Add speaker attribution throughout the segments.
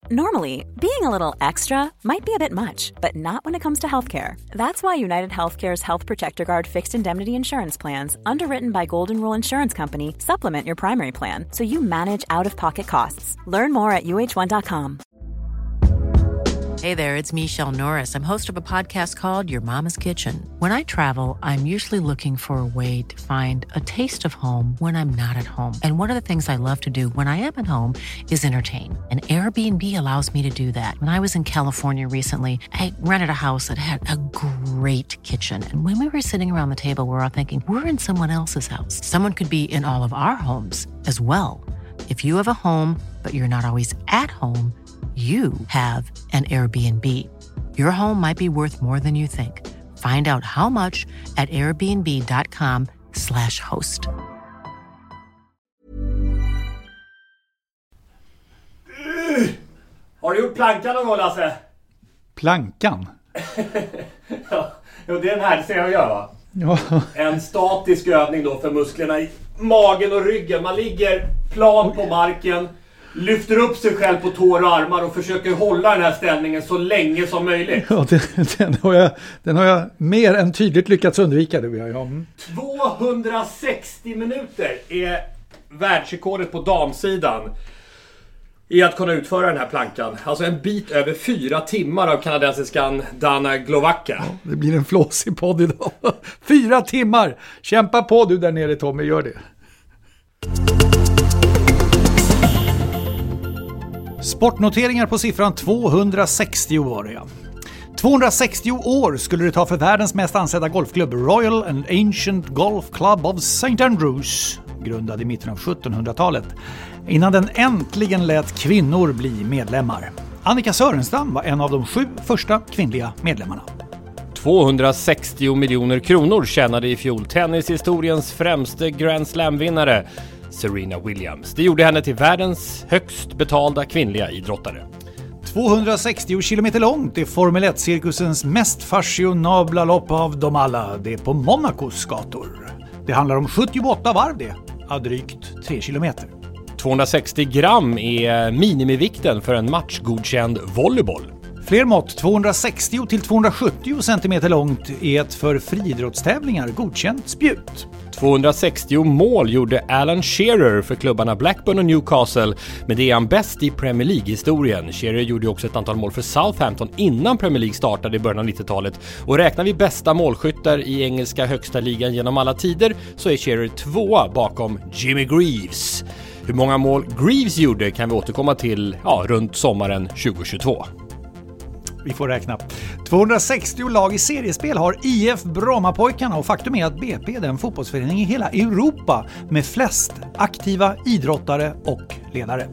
Speaker 1: Normally, being a little extra might be a bit much, but not when it comes to healthcare. That's why United Healthcare's Health Protector Guard fixed indemnity insurance plans, underwritten by Golden Rule Insurance Company, supplement your primary plan so you manage out-of-pocket costs. Learn more at uh1.com.
Speaker 2: Hey there, it's Michelle Norris. I'm host of a podcast called Your Mama's Kitchen. When I travel, I'm usually looking for a way to find a taste of home when I'm not at home. And one of the things I love to do when I am at home is entertain. And Airbnb allows me to do that. When I was in California recently, I rented a house that had a great kitchen. And when we were sitting around the table, we were all thinking, we're in someone else's house. Someone could be in all of our homes as well. If you have a home, but you're not always at home, you have an Airbnb. Your home might be worth more than you think. Find out how much at airbnb.com/host.
Speaker 3: Har du gjort plankan någon gång, Lasse?
Speaker 4: Plankan?
Speaker 3: Ja, det är den här ser jag gör, va?
Speaker 4: Ja.
Speaker 3: En statisk övning då för musklerna i magen och ryggen. Man ligger plan på marken, lyfter upp sig själv på tår och armar och försöker hålla den här ställningen så länge som möjligt.
Speaker 4: Ja, den har jag mer än tydligt lyckats undvika. Det vill jag.
Speaker 3: 260 minuter är världsrekordet på damsidan i att kunna utföra den här plankan. Alltså en bit över 4 timmar av kanadensiskan Dana Glowacka.
Speaker 4: Ja, det blir en flåsig podd idag. 4 timmar! Kämpa på du där nere, Tommy, gör det. Sportnoteringar på siffran 260 var det, ja. 260 år skulle det ta för världens mest ansedda golfklubb Royal and Ancient Golf Club of St. Andrews, grundad i mitten av 1700-talet, innan den äntligen lät kvinnor bli medlemmar. Annika Sörenstam var en av de 7 första kvinnliga medlemmarna.
Speaker 5: 260 miljoner kronor tjänade i fjol tennishistoriens främste Grand Slam-vinnare Serena Williams. Det gjorde henne till världens högst betalda kvinnliga idrottare.
Speaker 4: 260 kilometer långt är Formel 1-cirkusens mest fashionabla lopp av dem alla. Det är på Monacos gator. Det handlar om 78 varv det, av drygt 3 kilometer.
Speaker 5: 260 gram är minimivikten för en matchgodkänd volleyboll.
Speaker 4: Fler mått, 260 till 270 cm långt, är ett för friidrottstävlingar godkänt spjut.
Speaker 5: 260 mål gjorde Alan Shearer för klubbarna Blackburn och Newcastle, men det är han bäst i Premier League-historien. Shearer gjorde också ett antal mål för Southampton innan Premier League startade i början av 90-talet. Och räknar vi bästa målskyttar i engelska högsta ligan genom alla tider så är Shearer 2 bakom Jimmy Greaves. Hur många mål Greaves gjorde kan vi återkomma till runt sommaren 2022.
Speaker 4: Vi får räkna. 260 lag i seriespel har IF Brommapojkarna, och faktum är att BP är den fotbollsförening i hela Europa med flest aktiva idrottare och ledare.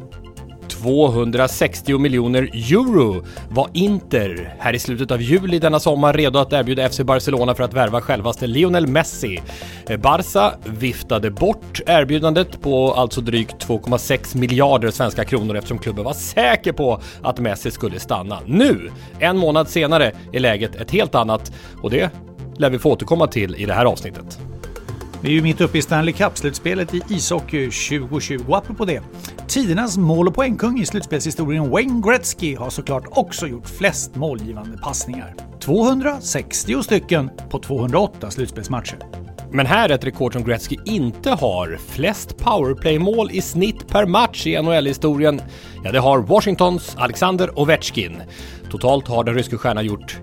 Speaker 5: 260 miljoner euro var Inter här i slutet av juli denna sommar redo att erbjuda FC Barcelona för att värva självaste Lionel Messi. Barca viftade bort erbjudandet på alltså drygt 2,6 miljarder svenska kronor eftersom klubben var säker på att Messi skulle stanna. Nu, en månad senare, är läget ett helt annat, och det lär vi få återkomma till i det här avsnittet.
Speaker 4: Vi är ju mitt uppe i Stanley Cup-slutspelet i ishockey 2020. Apropå det, tidernas mål- och poängkung i slutspelshistorien Wayne Gretzky har såklart också gjort flest målgivande passningar. 260 stycken på 208 slutspelsmatcher.
Speaker 5: Men här är ett rekord som Gretzky inte har. Flest powerplay-mål i snitt per match i NHL-historien. Ja, det har Washingtons Alexander Ovechkin. Totalt har den ryska stjärnan gjort,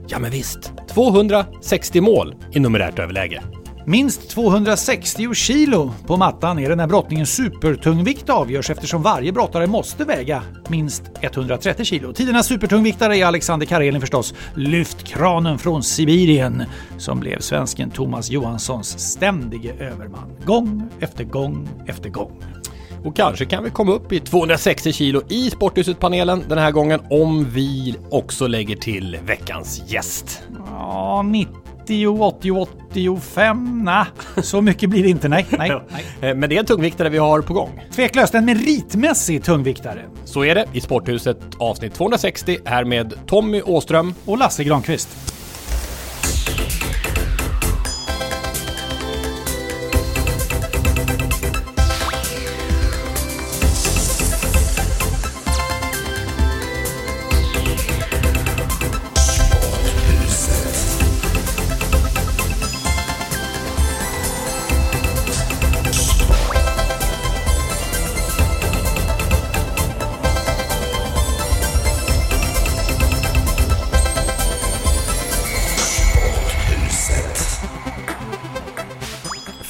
Speaker 5: 260 mål i numerärt överläge.
Speaker 4: Minst 260 kilo på mattan är det när brottningens supertungvikt avgörs, eftersom varje brottare måste väga minst 130 kilo. Tidernas supertungviktare är Alexander Karelin förstås, lyftkranen från Sibirien, som blev svensken Thomas Johanssons ständige överman. Gång efter gång efter gång.
Speaker 5: Och kanske kan vi komma upp i 260 kilo i Sporthuset-panelen den här gången om vi också lägger till veckans gäst.
Speaker 4: Ja, 90, 80, 85, nej, så mycket blir det inte, nej.
Speaker 5: Men det är en tungviktare vi har på gång.
Speaker 4: Tveklöst en meritmässig tungviktare.
Speaker 5: Så är det i Sporthuset avsnitt 260 här med Tommy Åström
Speaker 4: och Lasse Granqvist.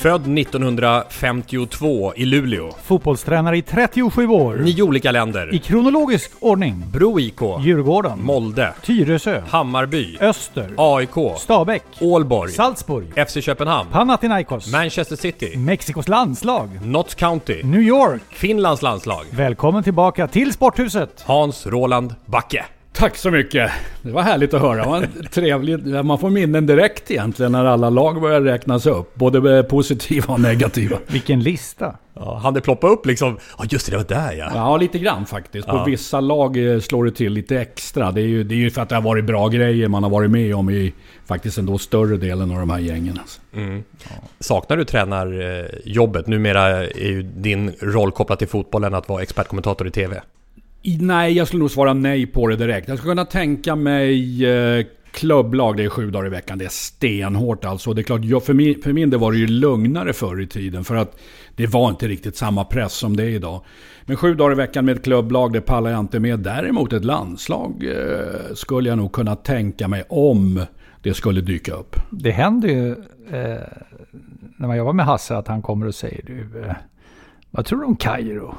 Speaker 5: Född 1952 i Luleå.
Speaker 4: Fotbollstränare i 37 år.
Speaker 5: 9 olika länder.
Speaker 4: I kronologisk ordning.
Speaker 5: Bro IK.
Speaker 4: Djurgården.
Speaker 5: Molde.
Speaker 4: Tyresö.
Speaker 5: Hammarby.
Speaker 4: Öster.
Speaker 5: AIK.
Speaker 4: Stabäck.
Speaker 5: Ålborg.
Speaker 4: Salzburg.
Speaker 5: FC Köpenhamn.
Speaker 4: Panathinaikos.
Speaker 5: Manchester City.
Speaker 4: Mexikos landslag.
Speaker 5: Notts County.
Speaker 4: New York.
Speaker 5: Finlands landslag.
Speaker 4: Välkommen tillbaka till Sporthuset.
Speaker 5: Hans Roland Backe.
Speaker 6: Tack så mycket. Det var härligt att höra. Det var trevligt. Man får minnen direkt egentligen när alla lag börjar räknas upp. Både positiva och negativa.
Speaker 4: Vilken lista.
Speaker 5: Ja, han det ploppa upp liksom. Ja, just det var där ja.
Speaker 6: Ja, lite grann faktiskt. På vissa lag slår det till lite extra. Det är ju för att det har varit bra grejer man har varit med om i faktiskt ändå större delen av de här gängen. Alltså.
Speaker 5: Mm. Ja. Saknar du tränarjobbet? Numera är ju din roll kopplad till fotbollen att vara expertkommentator i TV.
Speaker 6: Nej, jag skulle nog svara nej på det direkt. Jag skulle kunna tänka mig klubblag, det är 7 dagar i veckan. Det är stenhårt alltså. Det är klart, för min det var det ju lugnare förr i tiden. För att det var inte riktigt samma press som det är idag. Men 7 dagar i veckan med ett klubblag, det pallar jag inte med. Däremot ett landslag skulle jag nog kunna tänka mig om det skulle dyka upp.
Speaker 4: Det händer ju när man jobbar med Hasse att han kommer och säger du, vad tror du om Kairo?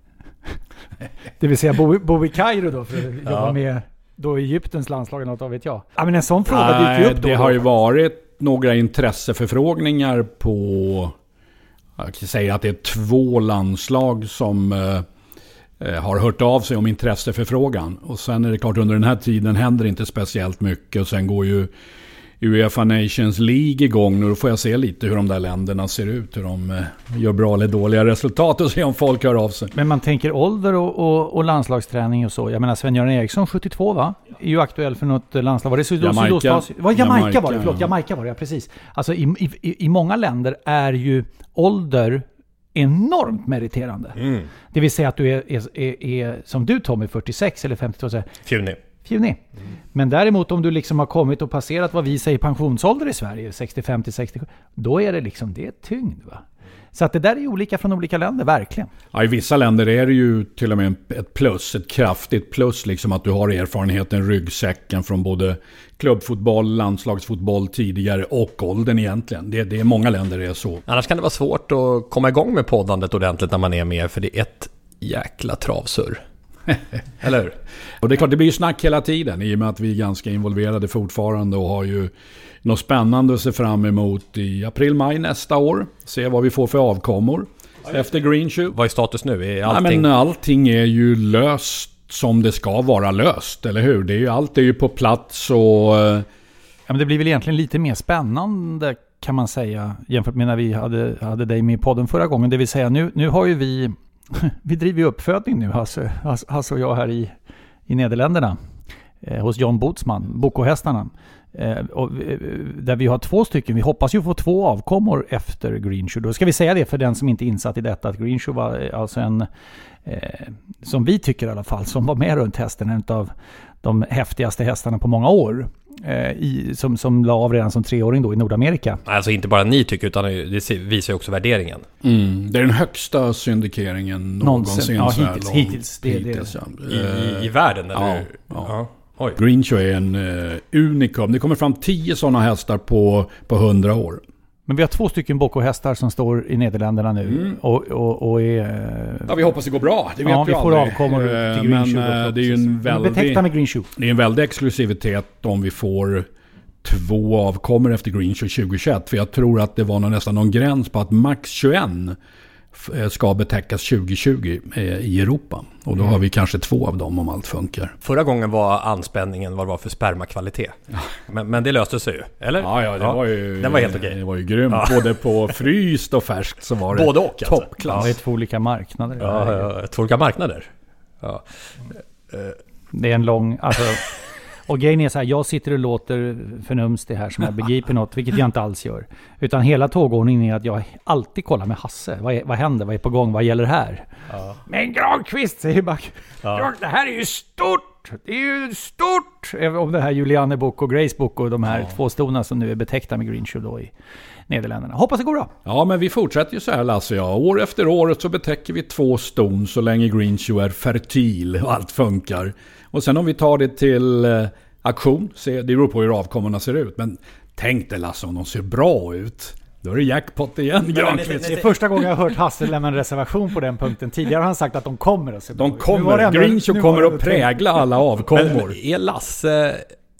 Speaker 4: Det vill säga bo i Kairo då för att jobba med då Egyptens landslag eller något, vet jag. Ja, men en sån fråga dyker ju upp då.
Speaker 6: Det har ju varit några intresseförfrågningar på, jag kan säga att det är 2 landslag som har hört av sig om intresseförfrågan. Och sen är det klart, under den här tiden händer inte speciellt mycket. Och sen går ju UEFA Nations League igång nu. Då får jag se lite hur de där länderna ser ut. Hur de gör bra eller dåliga resultat och se om folk hör av sig.
Speaker 4: Men man tänker ålder och landslagsträning och så. Jag menar Sven-Göran Eriksson, 72 va? Är ju aktuell för något landslag. Var det Jamaica var det? Förlåt, Jamaica var det, ja, precis. Alltså i många länder är ju ålder enormt meriterande. Mm. Det vill säga att du är som du Tommy, 46 eller 52 så
Speaker 5: Fjunig.
Speaker 4: Men däremot om du liksom har kommit och passerat vad vi säger pensionsålder i Sverige, 65 till 67, då är det liksom, det är tyngd va. Så att det där är olika från olika länder, verkligen.
Speaker 6: Ja, i vissa länder är det ju till och med ett kraftigt plus liksom, att du har erfarenheten, ryggsäcken från både klubbfotboll, landslagsfotboll tidigare och åldern egentligen. Det är många länder det är så.
Speaker 5: Annars kan det vara svårt att komma igång med poddandet ordentligt när man är med, för det är ett jäkla travsur. Eller hur?
Speaker 6: Och det är klart, det blir ju snack hela tiden i och med att vi är ganska involverade fortfarande och har ju något spännande att se fram emot i april-maj nästa år. Se vad vi får för avkommor efter Green Shoe.
Speaker 5: Vad är status nu?
Speaker 6: Allting är ju löst som det ska vara löst, eller hur? Allt är ju på plats och...
Speaker 4: Ja, men det blir väl egentligen lite mer spännande kan man säga jämfört med när vi hade dig med i podden förra gången. Det vill säga nu har ju vi driver ju uppfödning nu, Hasse och jag här i Nederländerna hos John Bootsman, Boko-hästarna. Där vi har 2 stycken. Vi hoppas ju få 2 avkommor efter Green Shoe. Då ska vi säga det för den som inte är insatt i detta, att Green Shoe var alltså en som vi tycker i alla fall, som var med runt hästen, en av de häftigaste hästarna på många år. Som la av redan som 3-åring då i Nordamerika.
Speaker 5: Alltså inte bara ni tycker, utan det visar ju också värderingen.
Speaker 6: Det är den högsta syndikeringen någonsin.
Speaker 4: Ja, hittills.
Speaker 5: I världen, eller?
Speaker 6: Ja. Oj. Green Shoe är en unikum. Det kommer fram 10 sådana hästar på 100 år.
Speaker 4: Men vi har 2 stycken Boko-hästar som står i Nederländerna nu och är...
Speaker 6: Ja, vi hoppas det går bra. Det vet
Speaker 4: vi får avkommor till Green Shoe.
Speaker 6: Det är ju en väldig exklusivitet om vi får 2 avkommor efter Green Shoe 2021. För jag tror att det var nästan någon gräns på att max 21 ska betäckas 2020 i Europa. Och då har vi kanske 2 av dem om allt funkar.
Speaker 5: Förra gången var anspänningen vad det var för spermakvalitet. Men det löste sig ju, eller?
Speaker 6: Ja, var ju,
Speaker 5: den var helt okej.
Speaker 6: Det var ju grymt. Ja. Både på fryst och färskt så var det
Speaker 5: både och, alltså.
Speaker 6: Toppklass.
Speaker 4: Det är 2 olika marknader.
Speaker 5: Ja, 2 olika marknader. Ja.
Speaker 4: Det är en lång... Alltså, och grejen är så här, jag sitter och låter förnumstig här som jag begriper något, vilket jag inte alls gör. Utan hela tågordningen är att jag alltid kollar med Hasse. Vad händer? Vad är på gång? Vad gäller här? Ja. Men Granqvist, säger Back. Ja. Det här är ju stort! Det är ju stort! Om det här Juliane Bok och Grace Bok och de här 2 stona som nu är betäckta med Green Shoe då i Nederländerna. Hoppas det går bra.
Speaker 6: Ja, men vi fortsätter ju så här, Lasse. Ja. År efter år så betäcker vi 2 ston så länge Green Shoe är fertil och allt funkar. Och sen om vi tar det till auktion, det beror på hur avkommorna ser ut. Men tänk dig, Lasse, om de ser bra ut. Då är det jackpot igen, Granqvist.
Speaker 4: Det är första gången jag har hört Hasse lämna en reservation på den punkten. Tidigare har han sagt att de kommer att se bra.
Speaker 6: De kommer. Greenshow kommer att prägla alla avkommor.
Speaker 5: Men är Lasse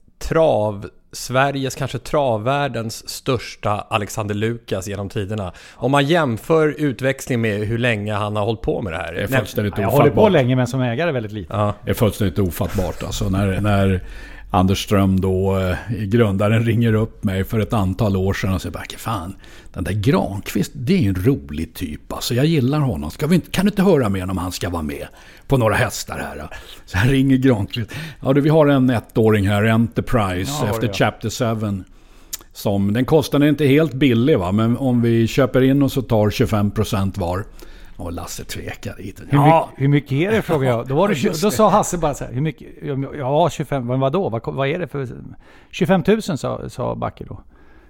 Speaker 5: Sveriges, kanske travvärldens största Alexander Lukas genom tiderna? Om man jämför utväxling med hur länge han har hållit på med det här.
Speaker 6: Det är fullständigt ofattbart.
Speaker 4: Jag håller på länge, men som ägare väldigt lite.
Speaker 5: Ja.
Speaker 6: Det är fullständigt ofattbart. Alltså när Anders Ström då, grundaren, ringer upp mig för ett antal år sedan och säger bara, fan, den där Granqvist, det är en rolig typ. Alltså jag gillar honom. Kan du inte höra med om han ska vara med på några hästar här? Så här ringer Granqvist. Ja, vi har en 1-åring här, Enterprise, efter Chapter 7. Den kostar inte helt billig, va? Men om vi köper in och så tar 25% var. Och Lasse tvekar lite.
Speaker 4: Hur mycket är det, frågar jag. Då sa Hasse bara så här, hur mycket? Ja, 25, men vadå? Vad är det för 25 000, sa Backe då.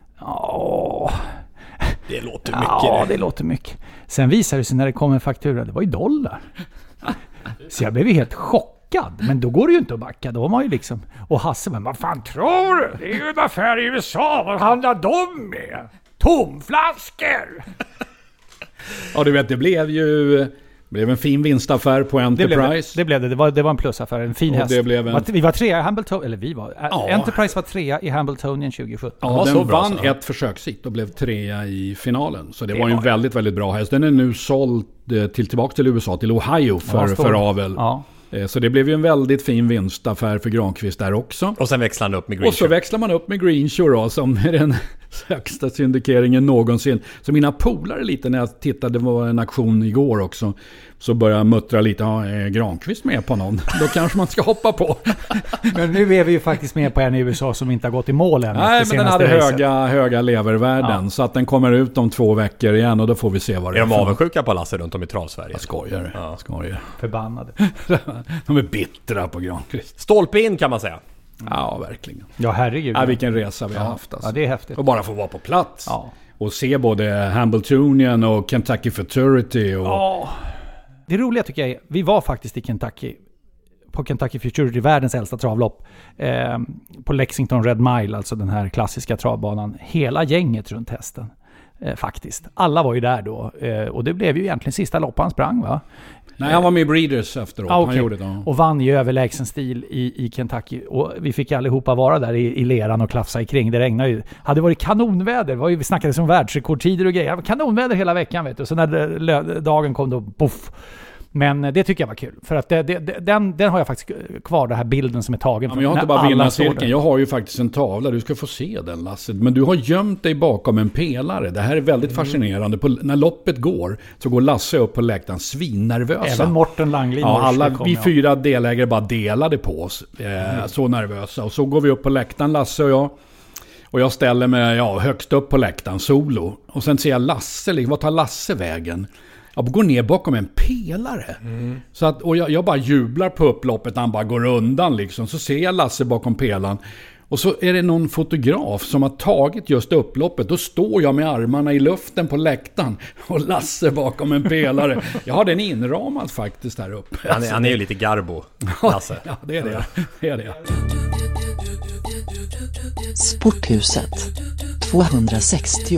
Speaker 4: Ja,
Speaker 5: det låter mycket.
Speaker 4: Ja, det låter mycket. Sen visade det sig när det kom en faktura, det var i dollar. Så jag blev helt chockad. Men då går det ju inte att backa. Då var man ju liksom... Och Hasse, men vad fan tror du? Det är ju en affär i USA. Vad handlar de med? Tomflaskor!
Speaker 6: Ja, du vet, det blev en fin vinstaffär på Enterprise.
Speaker 4: Det blev det. Det var en plusaffär, en fin häst. Vi var trea i Hambletonian, Enterprise var trea i Hambletonian 2017.
Speaker 6: Ja, den vann ett försökssitt och blev trea i finalen. Så det var ju en väldigt, väldigt bra häst. Den är nu såld tillbaka till USA, till Ohio för avel. Ja. Så det blev ju en väldigt fin vinstaffär för Granqvist där också.
Speaker 5: Och sen växlar han upp med Greenshow.
Speaker 6: Och så växlar man upp med Greenshow då, som är den högsta syndikeringen någonsin. Så mina polare lite, när jag tittade, det var en aktion igår också, så började jag muttra lite, är Granqvist med på någon? Då kanske man ska hoppa på.
Speaker 4: Men nu är vi ju faktiskt med på en i USA som inte har gått i mål än.
Speaker 6: Nej, men den hade höga levervärden. Ja. Så att den kommer ut om 2 veckor igen och då får vi se vad det är.
Speaker 5: Är de avundsjuka på Lasse runt om i Travsverige?
Speaker 6: Jag skojar.
Speaker 5: Ja.
Speaker 4: Förbannade.
Speaker 6: De är bittra på Granqvist.
Speaker 5: Stolpe in, kan man säga.
Speaker 6: Ja, verkligen.
Speaker 4: Ja, herregud.
Speaker 6: Ja, vilken resa vi har haft. Alltså.
Speaker 4: Ja, det är häftigt.
Speaker 6: Och bara få vara på plats. Ja. Och se både Hambletonian och Kentucky Futurity. Och...
Speaker 4: Det roliga tycker jag är, vi var faktiskt i Kentucky, på Kentucky Futurity, världens äldsta travlopp, på Lexington Red Mile, alltså den här klassiska travbanan. Hela gänget runt hästen, faktiskt. Alla var ju där då, och det blev ju egentligen sista lopp han sprang, va?
Speaker 6: Nej, han var med i Breeders efteråt.
Speaker 4: Okay.
Speaker 6: Han gjorde det.
Speaker 4: Och vann i överlägsen stil i Kentucky. Och vi fick allihopa vara där i leran och klafsa i kring. Det regnade ju. Hade varit kanonväder. Vi snackade som världsrekordtider och grejer. Kanonväder hela veckan, vet du. Så när dagen kom då, poff. Men det tycker jag var kul. För att den har jag faktiskt kvar, den här bilden som är tagen.
Speaker 6: Ja, men jag har inte bara vinnarcirkeln. Jag har ju faktiskt en tavla. Du ska få se den, Lasse. Men du har gömt dig bakom en pelare. Det här är väldigt fascinerande. När loppet går så går Lasse upp på läktaren svinnervösa.
Speaker 4: Även Morten Langlin.
Speaker 6: Ja, vi 4 delägare bara delade på oss. Så nervösa. Och så går vi upp på läktaren, Lasse och jag. Och jag ställer mig högst upp på läktaren, solo. Och sen ser jag Lasse, vad tar Lasse vägen? Jag går ner bakom en pelare. Så att, och jag bara jublar på upploppet när han bara går undan liksom. Så ser jag Lasse bakom pelaren. Och så är det någon fotograf som har tagit just upploppet. Då står jag med armarna i luften på läktaren och Lasse bakom en pelare. Jag har den inramad faktiskt här uppe.
Speaker 5: Han är ju lite garbo, Lasse.
Speaker 6: Ja, det är det. Det är det.
Speaker 7: Sporthuset 260.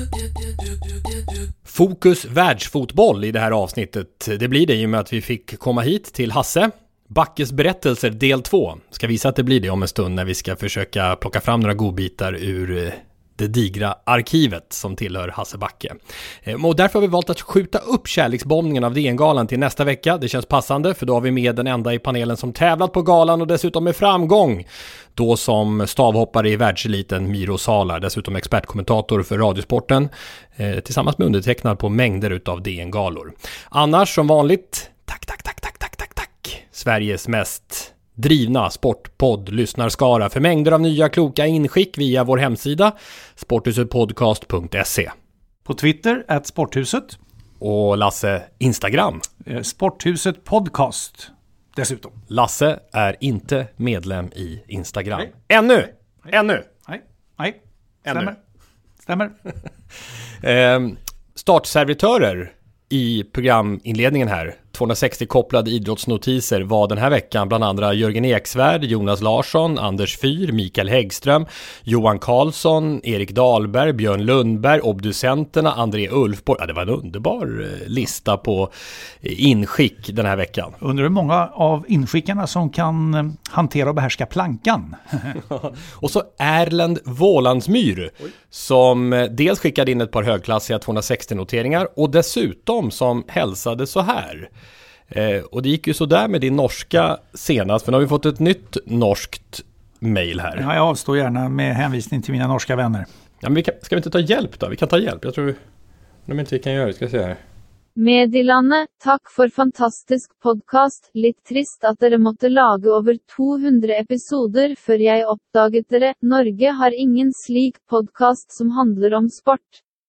Speaker 5: Fokus världsfotboll i det här avsnittet. Det blir det i och med att vi fick komma hit till Hasse. Backes berättelser del 2. Ska visa att det blir det om en stund när vi ska försöka plocka fram några godbitar ur det digra arkivet som tillhör Hasse Backe. Och därför har vi valt att skjuta upp kärleksbombningen av DN-galan till nästa vecka. Det känns passande, för då har vi med den enda i panelen som tävlat på galan och dessutom med framgång. Då som stavhoppare i världseliten Miro Salar, dessutom expertkommentator för Radiosporten, tillsammans med undertecknad på mängder utav DN-galor. Annars som vanligt, tack. Sveriges mest drivna sportpodd lyssnarskara för mängder av nya kloka inskick via vår hemsida sporthusetpodcast.se.
Speaker 4: På Twitter @sporthuset.
Speaker 5: Och Lasse, Instagram.
Speaker 4: Sporthuset podcast dessutom.
Speaker 5: Lasse är inte medlem i Instagram.
Speaker 4: Nej.
Speaker 5: Ännu.
Speaker 4: Nej. Stämmer.
Speaker 5: Startservitörer i programinledningen här. 260-kopplade idrottsnotiser var den här veckan bland andra Jörgen Eksvärd, Jonas Larsson, Anders Fyr, Mikael Häggström, Johan Karlsson, Erik Dahlberg, Björn Lundberg, obducenterna, André Ulfborg. Ja, det var en underbar lista på inskick den här veckan.
Speaker 4: Undrar hur många av inskickarna som kan hantera och behärska plankan.
Speaker 5: Och så Erlend Vålandsmyr som dels skickade in ett par högklassiga 260-noteringar och dessutom som hälsade så här. Och det gick ju så där med din norska senast, för nu har vi fått ett nytt norskt mejl här.
Speaker 4: Ja, jag avstår gärna med hänvisning till mina norska vänner.
Speaker 5: Ja, men ska vi inte ta hjälp då? Vi kan ta hjälp. Jag tror inte vi kan göra det. Ska se här.
Speaker 8: Meddelande, tack för fantastisk podcast. Litt trist att dere måtte lage over 200 episoder før jeg oppdaget dere. Norge har ingen slik podcast som handler om sport.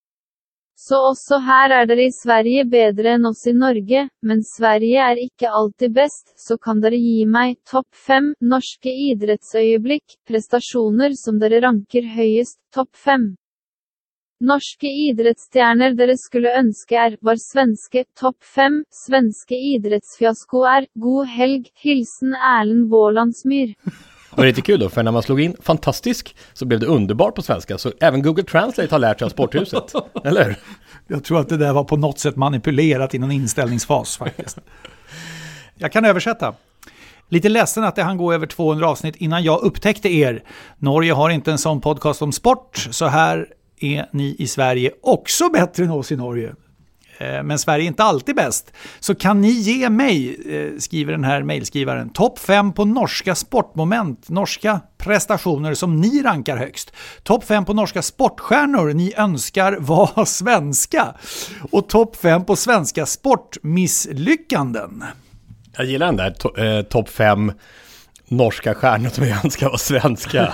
Speaker 8: Så også her er dere i Sverige bedre enn oss i Norge, men Sverige er ikke alltid best, så kan dere gi meg topp 5 norske idrettsøyeblikk, prestasjoner som dere ranker høyest, topp 5. Norske idrettsstjerner dere skulle ønske var svenske, topp 5, svenske idrettsfiasko god helg, hilsen Erlend Vålandsmyr.
Speaker 5: Och det är lite kul då, för när man slog in fantastisk så blev det underbart på svenska. Så även Google Translate har lärt sig av Sporthuset, eller?
Speaker 4: Jag tror att det där var på något sätt manipulerat i någon inställningsfas faktiskt. Jag kan översätta. Lite ledsen att det hann gå över 200 avsnitt innan jag upptäckte er. Norge har inte en sån podcast om sport, så här är ni i Sverige också bättre än oss i Norge. Men Sverige är inte alltid bäst. Så kan ni ge mig, skriver den här mejlskrivaren, topp 5 på norska sportmoment, norska prestationer som ni rankar högst. Topp 5 på norska sportstjärnor ni önskar vara svenska. Och topp 5 på svenska sportmisslyckanden.
Speaker 5: Jag gillar den där topp 5 norska stjärnor som jag önskar vara svenska.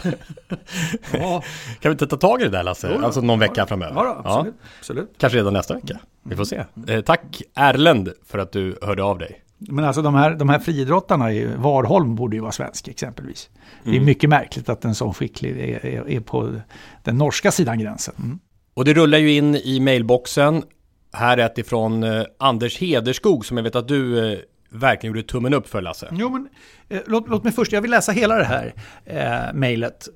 Speaker 5: Ja. Kan vi inte ta tag i det där, Lasse?
Speaker 4: Jo,
Speaker 5: alltså någon vecka framöver.
Speaker 4: Ja, absolut.
Speaker 5: Kanske redan nästa vecka. Vi får se. Tack Erlend för att du hörde av dig.
Speaker 4: Men alltså de här friidrottarna i Warholm borde ju vara svensk exempelvis. Det är mycket märkligt att en sån skicklig är på den norska sidan gränsen. Mm.
Speaker 5: Och det rullar ju in i mailboxen. Här är ett ifrån Anders Hederskog som jag vet att du verkligen gjorde tummen upp för, Lasse.
Speaker 4: Jo, men låt mig först, jag vill läsa hela det här mejlet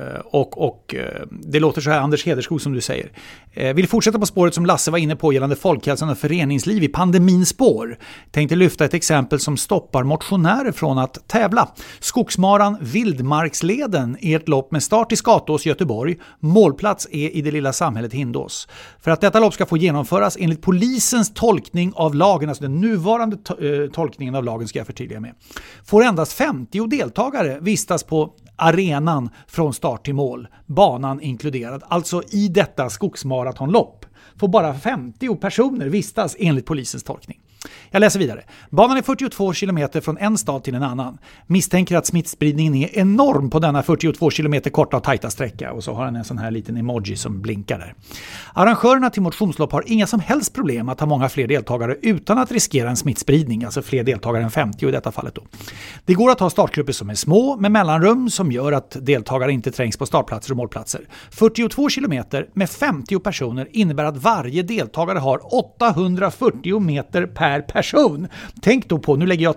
Speaker 4: och det låter så här, Anders Hederskog, som du säger. Vill fortsätta på spåret som Lasse var inne på gällande folkhälsan och föreningsliv i pandemins spår. Tänkte lyfta ett exempel som stoppar motionärer från att tävla. Skogsmaran Vildmarksleden är ett lopp med start i Skatås, Göteborg. Målplats är i det lilla samhället Hindås. För att detta lopp ska få genomföras enligt polisens tolkning av lagen, alltså den nuvarande tolkningen av lagen ska jag förtydliga med, får endast 50 deltagare vistas på arenan från start till mål, banan inkluderad. Alltså i detta skogsmaratonlopp får bara 50 personer vistas enligt polisens tolkning. Jag läser vidare. Banan är 42 kilometer från en stad till en annan. Misstänker att smittspridningen är enorm på denna 42 kilometer korta och tajta sträcka. Och så har han en sån här liten emoji som blinkar där. Arrangörerna till motionslopp har inga som helst problem att ha många fler deltagare utan att riskera en smittspridning. Alltså fler deltagare än 50 i detta fallet då. Det går att ha startgrupper som är små med mellanrum som gör att deltagare inte trängs på startplatser och målplatser. 42 kilometer med 50 personer innebär att varje deltagare har 840 meter per person. Tänk då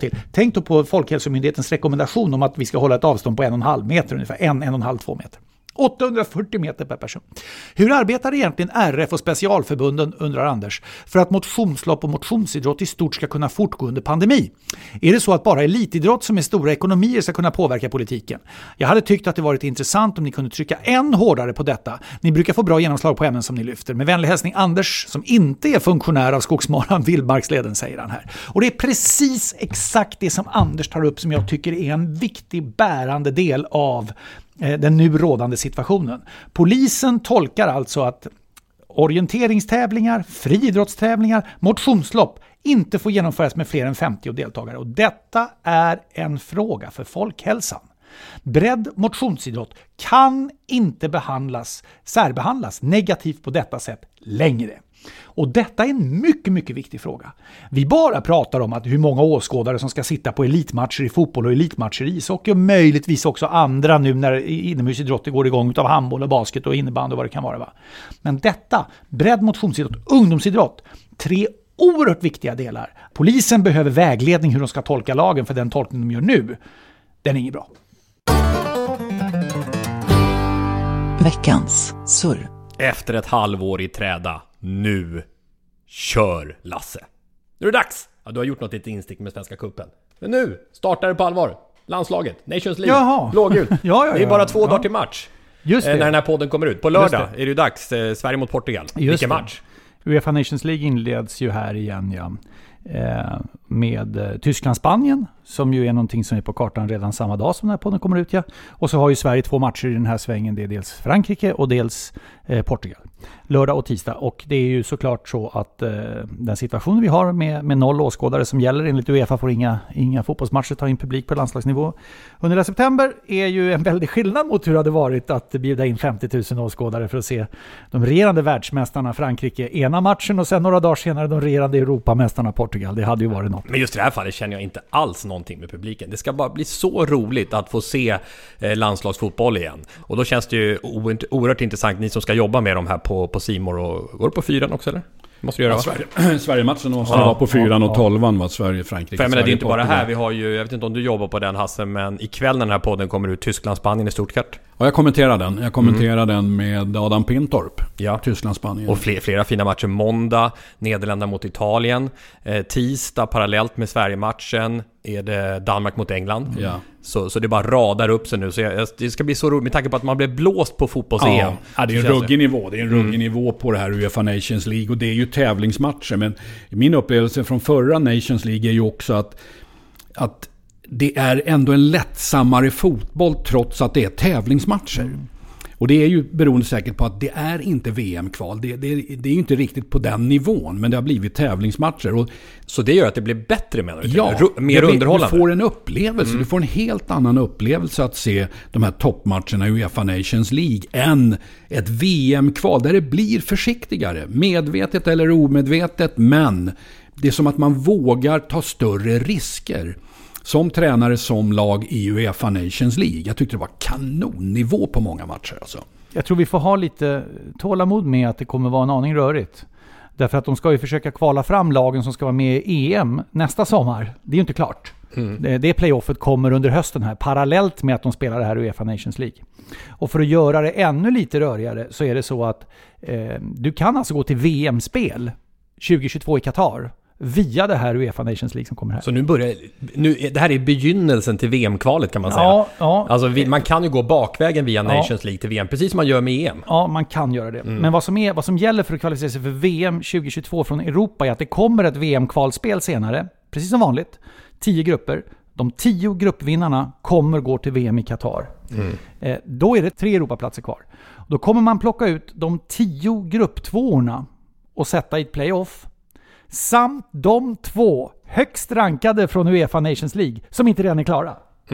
Speaker 4: på Folkhälsomyndighetens rekommendation om att vi ska hålla ett avstånd på 1,5 meter ungefär, 1,5-2 meter. 840 meter per person. Hur arbetar egentligen RF och specialförbunden, undrar Anders, för att motionslopp och motionsidrott i stort ska kunna fortgå under pandemi? Är det så att bara elitidrott som är stora ekonomier ska kunna påverka politiken? Jag hade tyckt att det varit intressant om ni kunde trycka än hårdare på detta. Ni brukar få bra genomslag på ämnen som ni lyfter. Med vänlig hälsning Anders, som inte är funktionär av Skogsmaran Vildmarksleden, säger han här. Och det är precis exakt det som Anders tar upp som jag tycker är en viktig bärande del av den nu rådande situationen. Polisen tolkar alltså att orienteringstävlingar, friidrottstävlingar, motionslopp inte får genomföras med fler än 50 deltagare. Och detta är en fråga för folkhälsan. Bredd motionsidrott kan inte särbehandlas negativt på detta sätt längre. Och detta är en mycket, mycket viktig fråga. Vi bara pratar om att hur många åskådare som ska sitta på elitmatcher i fotboll och elitmatcher i ishockey och möjligtvis också andra nu när inomhusidrotter går igång utav handboll och basket och innebandy och vad det kan vara. Va? Men detta, bredd motionsidrott, ungdomsidrott, 3 oerhört viktiga delar. Polisen behöver vägledning hur de ska tolka lagen, för den tolkning de gör nu, den är inget bra.
Speaker 7: Veckans surr.
Speaker 5: Efter ett halvår i träda, nu kör Lasse. Nu är det dags. Ja, du har gjort något litet instick med Svenska cupen. Men nu startar det på allvar. Landslaget, Nations League,
Speaker 4: Jaha.
Speaker 5: blågult.
Speaker 4: Ja,
Speaker 5: det är bara 2 dagar till match.
Speaker 4: Just det.
Speaker 5: När den här podden kommer ut. På lördag är det ju dags. Sverige mot Portugal. Vilken match?
Speaker 4: UEFA Nations League inleds ju här igen, ja. Med Tyskland-Spanien, som ju är någonting som är på kartan redan samma dag som den här podden kommer ut. Ja. Och så har ju Sverige 2 matcher i den här svängen. Det är dels Frankrike och dels Portugal. Lördag och tisdag. Och det är ju såklart så att den situationen vi har med 0 åskådare som gäller enligt UEFA får inga fotbollsmatcher ta in publik på landslagsnivå under hela september är ju en väldig skillnad mot hur det hade varit att bjuda in 50 000 åskådare för att se de regerande världsmästarna Frankrike ena matchen och sen några dagar senare de regerande Europamästarna Portugal. Det hade ju varit något.
Speaker 5: Men just i det här fallet känner jag inte alls någonting med publiken. Det ska bara bli så roligt att få se landslagsfotboll igen. Och då känns det ju oerhört intressant, ni som ska jobba med de här på C-more. Och går det på 4 också eller? Måste göra
Speaker 6: Sverige-matchen måste vara på 4 och 12 var Sverige-Frankrike.
Speaker 5: För jag menar, det är inte bara här. Vi har ju, jag vet inte om du jobbar på den, Hasse, men ikväll när den här podden kommer ut, Tyskland-Spanien i Stuttgart.
Speaker 6: Ja, jag kommenterar den. Jag kommenterar den med Adam Pintorp.
Speaker 5: Ja.
Speaker 6: Tyskland-Spanien.
Speaker 5: Och flera fina matcher. Måndag, Nederländerna mot Italien. Tisdag, parallellt med Sverige-matchen, är det Danmark mot England.
Speaker 6: Ja.
Speaker 5: Så det bara radar upp sig nu. Så det ska bli så roligt med tanke på att man blev blåst på fotbolls-EM.
Speaker 6: Ja, det är en ruggig nivå. Det är en ruggig nivå på det här UEFA Nations League. Och det är ju tävlingsmatcher. Men min upplevelse från förra Nations League är ju också att det är ändå en lättsammare fotboll trots att det är tävlingsmatcher. Och det är ju beroende säkert på att det är inte VM-kval. Det är ju inte riktigt på den nivån, men det har blivit tävlingsmatcher. Och
Speaker 5: så det gör att det blir bättre, menar du?
Speaker 6: Ja,
Speaker 5: mer underhållande.
Speaker 6: Du får en upplevelse. Du får en helt annan upplevelse att se de här toppmatcherna i UEFA Nations League än ett VM-kval där det blir försiktigare. Medvetet eller omedvetet, men det är som att man vågar ta större risker. Som tränare, som lag i UEFA Nations League. Jag tyckte det var kanonnivå på många matcher. Alltså.
Speaker 4: Jag tror vi får ha lite tålamod med att det kommer vara en aning rörigt. Därför att de ska ju försöka kvala fram lagen som ska vara med i EM nästa sommar. Det är ju inte klart. Det playoffet kommer under hösten här, parallellt med att de spelar det här i UEFA Nations League. Och för att göra det ännu lite rörigare så är det så att du kan alltså gå till VM-spel 2022 i Qatar via det här UEFA Nations League som kommer här.
Speaker 5: Så det här är begynnelsen till VM-kvalet, kan man säga.
Speaker 4: Ja.
Speaker 5: Alltså man kan ju gå bakvägen via Nations League till VM, precis som man gör med EM.
Speaker 4: Ja, man kan göra det. Men vad som gäller för att kvalificera sig för VM 2022 från Europa är att det kommer ett VM-kvalspel senare, precis som vanligt. 10 grupper. De 10 gruppvinnarna kommer gå till VM i Qatar. Då är det 3 Europaplatser kvar. Då kommer man plocka ut de 10 grupptvåorna och sätta i ett playoff. Samt de 2 högst rankade från UEFA Nations League som inte redan är klara.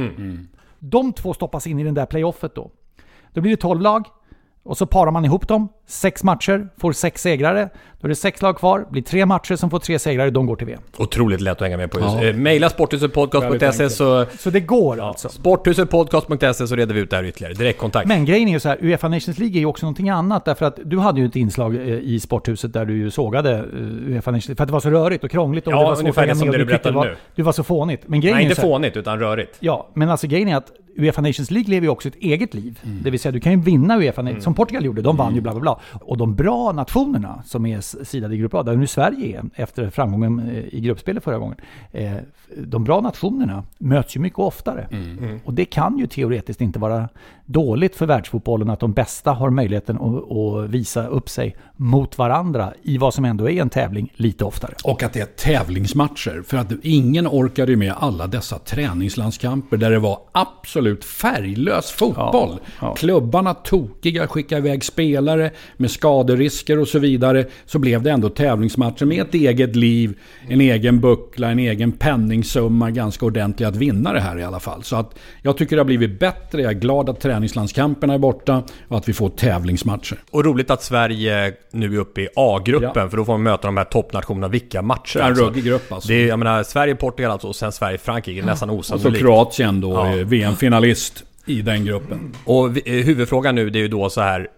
Speaker 4: De 2 stoppas in i den där playoffet då. Då blir det 12 lag och så parar man ihop dem. 6 matcher får 6 segrare. Då är det 6 lag kvar. Blir 3 matcher som får 3 segrare. De går till VM.
Speaker 5: Otroligt lätt att hänga med på. Maila sporthusepodcast.se
Speaker 4: så det går alltså.
Speaker 5: Sporthusepodcast.se så reder vi ut det här ytterligare. Direktkontakt.
Speaker 4: Men grejen är ju så här, UEFA Nations League är ju också någonting annat. Därför att du hade ju ett inslag i Sporthuset där du ju sågade UEFA Nations League. För att det var så rörigt och krångligt. Och det var så
Speaker 5: ungefär det som du berättade nu.
Speaker 4: Du var så fånigt. Men grejen
Speaker 5: Nej,
Speaker 4: är
Speaker 5: inte
Speaker 4: så här,
Speaker 5: fånigt utan rörigt.
Speaker 4: Ja, men alltså grejen är att UEFA Nations League lever ju också ett eget liv. Det vill säga du kan ju vinna UEFA Nations som Portugal gjorde. De vann ju bla bla bla. Och de bra nationerna som är sidade i grupp A, där nu Sverige är efter framgången i gruppspelet förra gången. De bra nationerna möts ju mycket oftare. Och det kan ju teoretiskt inte vara dåligt för världsfotbollen att de bästa har möjligheten att visa upp sig mot varandra i vad som ändå är en tävling lite oftare.
Speaker 6: Och att det är tävlingsmatcher. För att ingen orkade ju med alla dessa träningslandskamper där det var absolut färglös fotboll. Ja. Klubbarna tokiga, skickade iväg spelare med skaderisker och så vidare. Så blev det ändå tävlingsmatcher med ett eget liv, en egen buckla, en egen penningsumma, ganska ordentlig att vinna det här i alla fall. Så att jag tycker det har blivit bättre. Jag är glad att träningslandskamperna är borta och att vi får tävlingsmatcher.
Speaker 5: Och roligt att Sverige nu är uppe i A-gruppen, för då får man möta de här toppnationerna. Vilka matcher?
Speaker 6: En ruggig grupp alltså.
Speaker 5: Det är, jag menar, Sverige-Portugal alltså, och sen Sverige-Frankrike, nästan osannolikt.
Speaker 6: Och så Kroatien då, VM-finalist i den gruppen.
Speaker 5: Och huvudfrågan nu, det är ju då så här: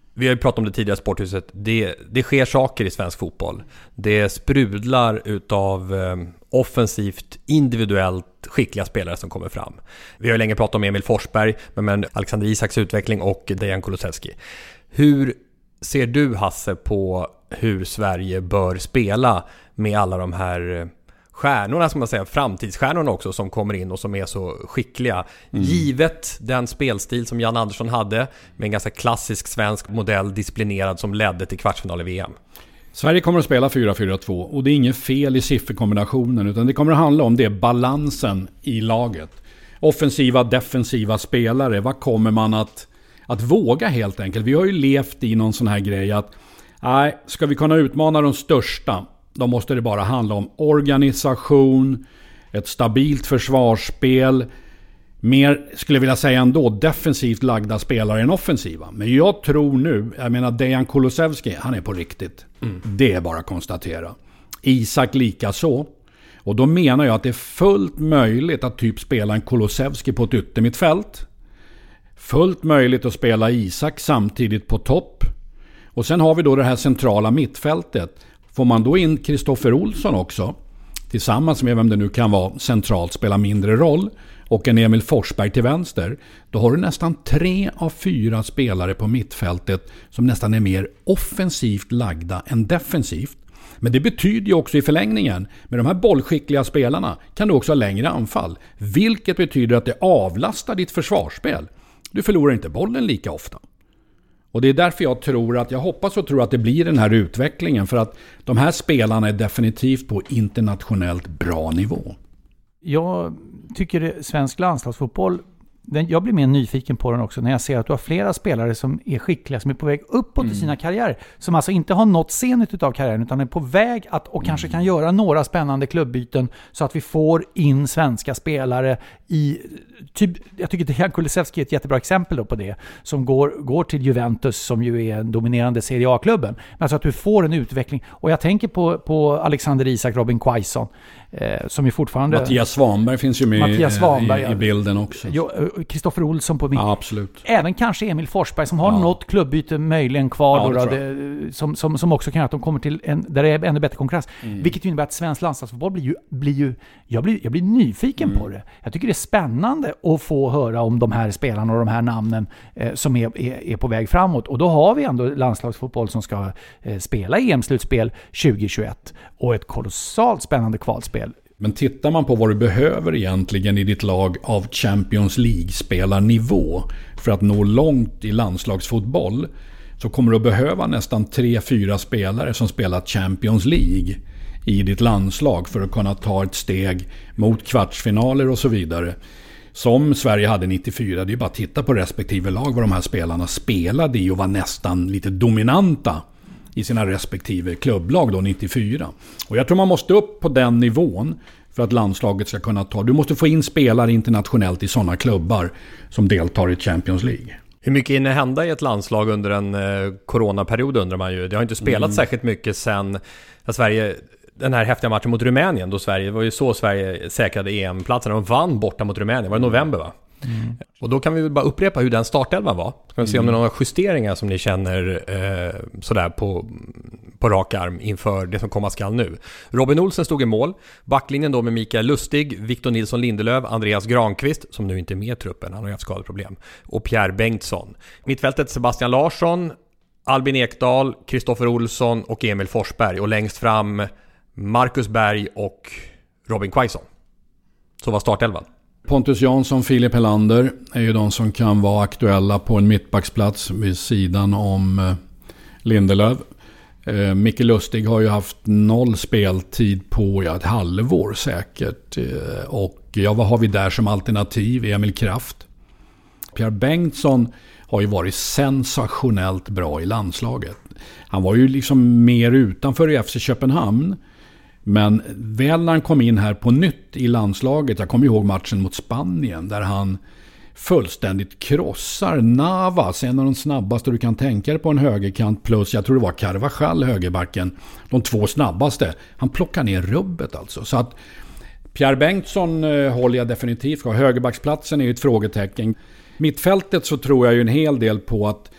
Speaker 5: Vi har ju pratat om det tidigare, Sporthuset. Det sker saker i svensk fotboll. Det sprudlar utav offensivt, individuellt skickliga spelare som kommer fram. Vi har länge pratat om Emil Forsberg, men Alexander Isaks utveckling och Dejan Kulusevski. Hur ser du, Hasse, på hur Sverige bör spela med alla de här stjärnorna, som man säger, framtidsstjärnorna också, som kommer in och som är så skickliga. Givet den spelstil som Jan Andersson hade, med en ganska klassisk svensk modell, disciplinerad, som ledde till kvartsfinal i VM.
Speaker 6: Sverige kommer att spela 4-4-2 och det är inget fel i sifferkombinationen, utan det kommer att handla om det balansen i laget. Offensiva, defensiva spelare, vad kommer man att våga helt enkelt? Vi har ju levt i någon sån här grej att ska vi kunna utmana de största, då måste det bara handla om organisation, ett stabilt försvarsspel, mer, skulle jag vilja säga ändå, defensivt lagda spelare än offensiva. Men jag tror nu, Dejan Kulusevski, han är på riktigt. Det är bara att konstatera. Isak lika så. Och då menar jag att det är fullt möjligt att typ spela en Kulusevski på ett yttermittfält. Fullt möjligt att spela Isak samtidigt på topp. Och sen har vi då det här centrala mittfältet. Får man då in Kristoffer Olsson också, tillsammans med vem det nu kan vara, centralt spelar mindre roll, och en Emil Forsberg till vänster, då har du nästan 3 av 4 spelare på mittfältet som nästan är mer offensivt lagda än defensivt. Men det betyder ju också i förlängningen, med de här bollskickliga spelarna kan du också ha längre anfall, vilket betyder att det avlastar ditt försvarsspel. Du förlorar inte bollen lika ofta. Och det är därför jag hoppas och tror att det blir den här utvecklingen, för att de här spelarna är definitivt på internationellt bra nivå.
Speaker 4: Jag tycker svensk landslagsfotboll, jag blir mer nyfiken på den också när jag ser att du har flera spelare som är skickliga, som är på väg uppåt i sina karriärer, som alltså inte har nått scenet av karriären, utan är på väg att, och kanske kan göra några spännande klubbyten så att vi får in svenska spelare i typ, jag tycker Dejan Kulusevski är ett jättebra exempel då på det, som går till Juventus, som ju är en dominerande Serie A-klubben, men alltså att du får en utveckling. Och jag tänker på Alexander Isak, Robin Quaison, som är fortfarande...
Speaker 6: Mattias Svanberg finns ju med i bilden också.
Speaker 4: Kristoffer Olsson på mitt.
Speaker 6: Ja, absolut.
Speaker 4: Även kanske Emil Forsberg, som har något klubbyte möjligen kvar, som också kan göra att de kommer till där det är ännu bättre konkurrens. Vilket ju innebär att svensk landslagsfotboll jag blir nyfiken på det. Jag tycker det är spännande att få höra om de här spelarna och de här namnen som är på väg framåt. Och då har vi ändå landslagsfotboll som ska spela EM-slutspel 2021 och ett kolossalt spännande kvalspel.
Speaker 6: Men tittar man på vad du behöver egentligen i ditt lag av Champions League-spelarnivå för att nå långt i landslagsfotboll, så kommer du att behöva nästan 3-4 spelare som spelar Champions League i ditt landslag för att kunna ta ett steg mot kvartsfinaler och så vidare. Som Sverige hade 94, det är bara att titta på respektive lag vad de här spelarna spelade i och var nästan lite dominanta i sina respektive klubblag då 94. Och jag tror man måste upp på den nivån för att landslaget ska kunna du måste få in spelare internationellt i sådana klubbar som deltar i Champions League.
Speaker 5: Hur mycket hinner hända i ett landslag under en coronaperiod, undrar man ju. Det har inte spelat särskilt mycket sen Sverige, den här häftiga matchen mot Rumänien, då Sverige, var ju så Sverige säkrade EM-platsen och vann borta mot Rumänien, var det november va? Och då kan vi väl bara upprepa hur den startelvan var. Ska vi se om det är några justeringar som ni känner sådär på rak arm inför det som komma skall nu. Robin Olsen stod i mål. Backlinjen då med Mikael Lustig, Victor Nilsson Lindelöf, Andreas Granqvist, som nu inte är med i truppen, han har haft skadeproblem, och Pierre Bengtsson. Mittfältet Sebastian Larsson, Albin Ekdal, Kristoffer Olsson och Emil Forsberg. Och längst fram Marcus Berg och Robin Quaison. Så var startelvan.
Speaker 6: Pontus Jansson, Filip Helander är ju de som kan vara aktuella på en mittbacksplats vid sidan om Lindelöf. Micke Lustig har ju haft 0 speltid på ett halvår säkert. Och vad har vi där som alternativ? Emil Kraft. Pierre Bengtsson har ju varit sensationellt bra i landslaget. Han var ju liksom mer utanför i FC Köpenhamn. Men väl när han kom in här på nytt i landslaget, jag kommer ihåg matchen mot Spanien där han fullständigt krossar Navas, en av de snabbaste du kan tänka dig på en högerkant, plus jag tror det var Carvajal, högerbacken, de 2 snabbaste. Han plockar ner rubbet alltså. Så att Pierre Bengtsson håller jag definitivt. Högerbacksplatsen är ju ett frågetecken. Mittfältet så tror jag ju en hel del på att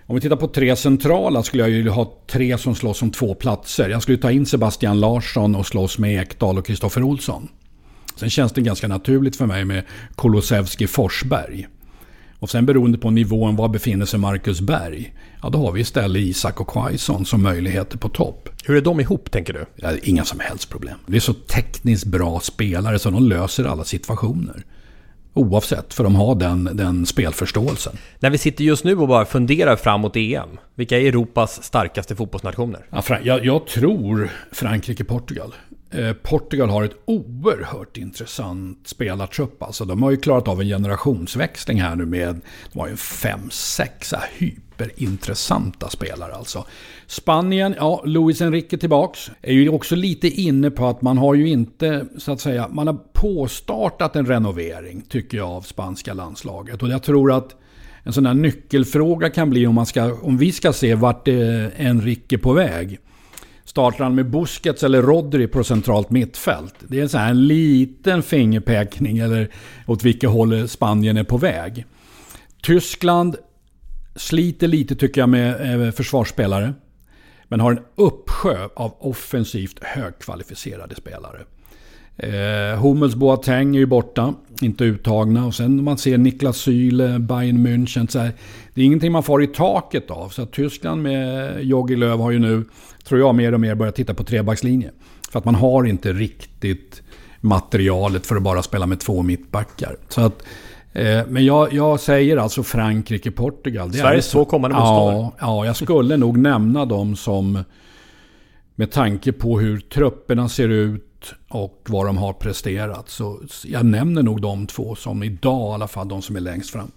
Speaker 6: Om vi tittar på 3 centrala skulle jag ju ha 3 som slåss om 2 platser. Jag skulle ta in Sebastian Larsson och slåss med Ekdal och Kristoffer Olsson. Sen känns det ganska naturligt för mig med Kulusevski Forsberg. Och sen beroende på nivån var befinner sig Marcus Berg. Ja, då har vi istället Isak och Quaison som möjligheter på topp.
Speaker 5: Hur är de ihop, tänker du?
Speaker 6: Ja, inga som helst problem. Det är så tekniskt bra spelare så de löser alla situationer. Oavsett, för de har den spelförståelsen.
Speaker 5: När vi sitter just nu och bara funderar framåt EM, vilka är Europas starkaste fotbollsnationer?
Speaker 6: Ja, jag tror Frankrike-Portugal. Portugal har ett oerhört intressant spelartrupp. Alltså, de har ju klarat av en generationsväxling här nu med, de har ju 5-6 hyperintressanta spelare alltså. Spanien, ja, Luis Enrique tillbaks, är ju också lite inne på att man har ju inte, så att säga, man har påstartat en renovering, tycker jag, av spanska landslaget. Och jag tror att en sån här nyckelfråga kan bli om vi ska se vart Enrique på väg. Startar han med Busquets eller Rodri på centralt mittfält? Det är så här en liten fingerpekning eller åt vilket håll Spanien är på väg. Tyskland sliter lite, tycker jag, med försvarsspelare. Men har en uppsjö av offensivt högkvalificerade spelare. Hummels, Boateng är ju borta, inte uttagna. Och sen man ser Niklas Süle, Bayern München, så här, det är ingenting man får i taket av. Så att Tyskland med Jogi Löw har ju nu, tror jag, mer och mer börjat titta på trebackslinje. För att man har inte riktigt materialet för att bara spela med 2 mittbackar. Så att, men jag säger alltså Frankrike-Portugal.
Speaker 5: Sveriges 2 kommande motståndare.
Speaker 6: Ja, jag skulle nog nämna dem som, med tanke på hur trupperna ser ut och vad de har presterat, så jag nämner nog de 2 som idag i alla fall de som är längst fram.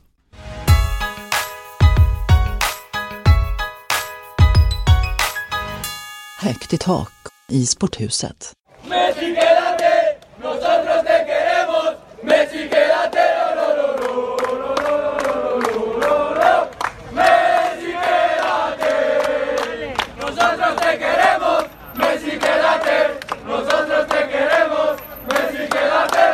Speaker 7: Högt i tak i sporthuset.
Speaker 9: Messi, quédate, nosotros te queremos. Messi, quédate, Messi, quédate, nosotros te queremos. Messi, quédate, nosotros te queremos. Messi, quédate,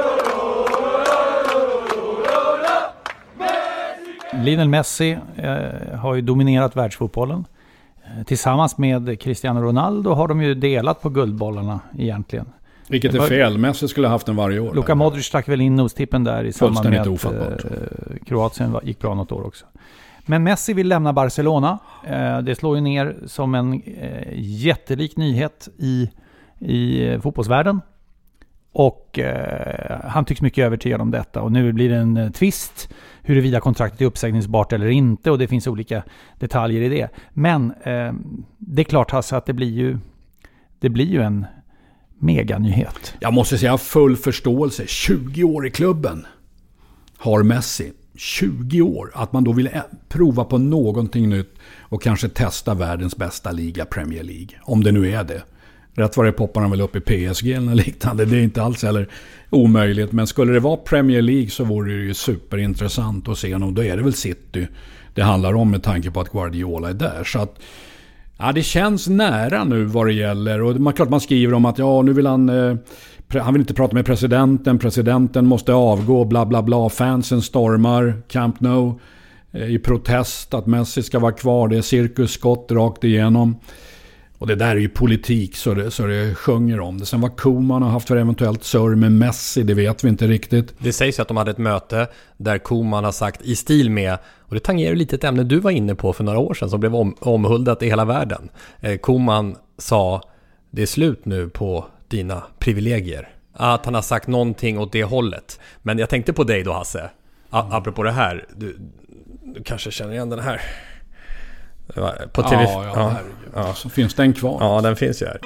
Speaker 4: Lionel Messi har ju dominerat världsfotbollen. Tillsammans med Cristiano Ronaldo har de ju delat på guldbollarna egentligen.
Speaker 6: Vilket är fel. Messi skulle ha haft den varje år.
Speaker 4: Luka Modric stack väl in nostippen där i samband med
Speaker 6: att
Speaker 4: Kroatien gick bra något år också. Men Messi vill lämna Barcelona. Det slår ju ner som en jättelik nyhet i fotbollsvärlden. Och han tycks mycket övertygad om detta. Och nu blir det en tvist huruvida kontraktet är uppsägningsbart eller inte. Och det finns olika detaljer i det. Men det är klart alltså att det blir ju en meganyhet.
Speaker 6: Jag måste säga full förståelse. 20 år i klubben har Messi. 20 år. Att man då vill prova på någonting nytt och kanske testa världens bästa liga, Premier League. Om det nu är det. Rätt vad det poppar han väl upp i PSG eller liknande. Det är inte alls heller omöjligt. Men skulle det vara Premier League så vore det ju superintressant att se honom. Då är det väl City det handlar om med tanke på att Guardiola är där. Så att ja, det känns nära nu vad det gäller. Och klart man skriver om att ja, nu vill han vill inte prata med presidenten. Presidenten måste avgå, bla bla bla. Fansen stormar Camp Nou i protest att Messi ska vara kvar. Det är cirkusskott rakt igenom. Och det där är ju politik så det sjunger om det. Sen vad Koeman har haft för eventuellt surr med Messi, det vet vi inte riktigt.
Speaker 5: Det sägs ju att de hade ett möte där Koeman har sagt i stil med, och det tangerar ju lite ett ämne du var inne på för några år sedan som blev omhuldat i hela världen. Koeman sa, det är slut nu på dina privilegier. Att han har sagt någonting åt det hållet. Men jag tänkte på dig då, Hasse. Apropå det här, du kanske känner igen den här. På TV.
Speaker 6: Ja. Så finns den kvar.
Speaker 5: Ja, den finns ju här.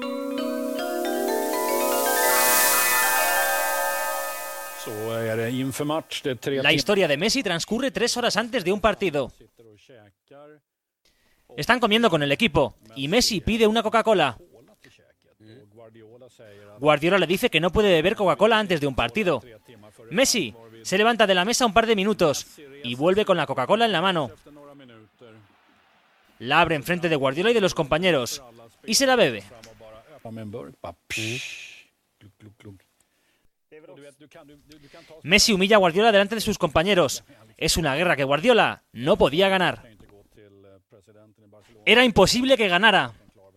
Speaker 6: Så är det inför match. Det är 3
Speaker 10: La historia de Messi transcurre 3 horas antes de un partido. Están comiendo con el equipo y Messi pide una Coca-Cola. Guardiola le dice que no puede beber Coca-Cola antes de un partido. Messi se levanta de la mesa un par de minutos y vuelve con la Coca-Cola en la mano. La abre enfrente de Guardiola y de los compañeros y se la bebe. Messi humilla a Guardiola delante de sus compañeros. Es una guerra que Guardiola no podía ganar. Era imposible que ganara.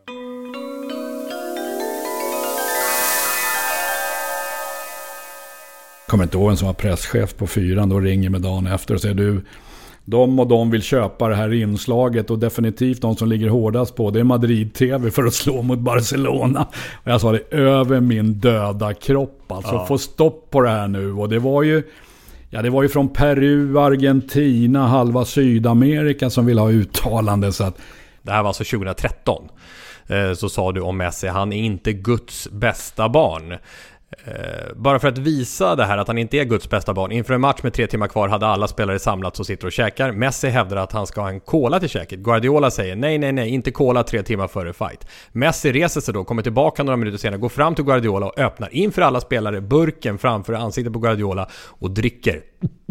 Speaker 6: Kommer inte ihåg en som var presschef på 4, då ringer med dagen efter och säger du, de och de vill köpa det här inslaget och definitivt de som ligger hårdast på det är Madrid-TV för att slå mot Barcelona. Och jag sa det över min döda kropp, alltså få stopp på det här nu. Och det var ju från Peru, Argentina, halva Sydamerika som vill ha uttalande. Så att
Speaker 5: det här var alltså 2013. Så sa du om Messi, han är inte Guds bästa barn. Bara för att visa det här att han inte är Guds bästa barn. Inför en match med 3 timmar kvar hade alla spelare samlats och sitter och käkar. Messi hävdar att han ska ha en cola till käket. Guardiola säger nej, inte cola 3 timmar före fight. Messi reser sig då, kommer tillbaka några minuter senare, går fram till Guardiola och öppnar inför alla spelare burken framför ansiktet på Guardiola och dricker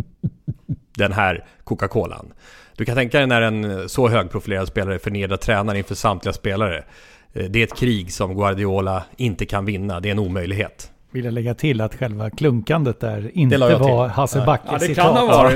Speaker 5: den här Coca-Colan. Du kan tänka dig när en så högprofilerad spelare förnedrar tränaren inför samtliga spelare. Det är ett krig som Guardiola inte kan vinna. Det är en omöjlighet.
Speaker 4: Vill jag lägga till att själva klunkandet där inte var Hasse Backes
Speaker 6: det
Speaker 4: citat.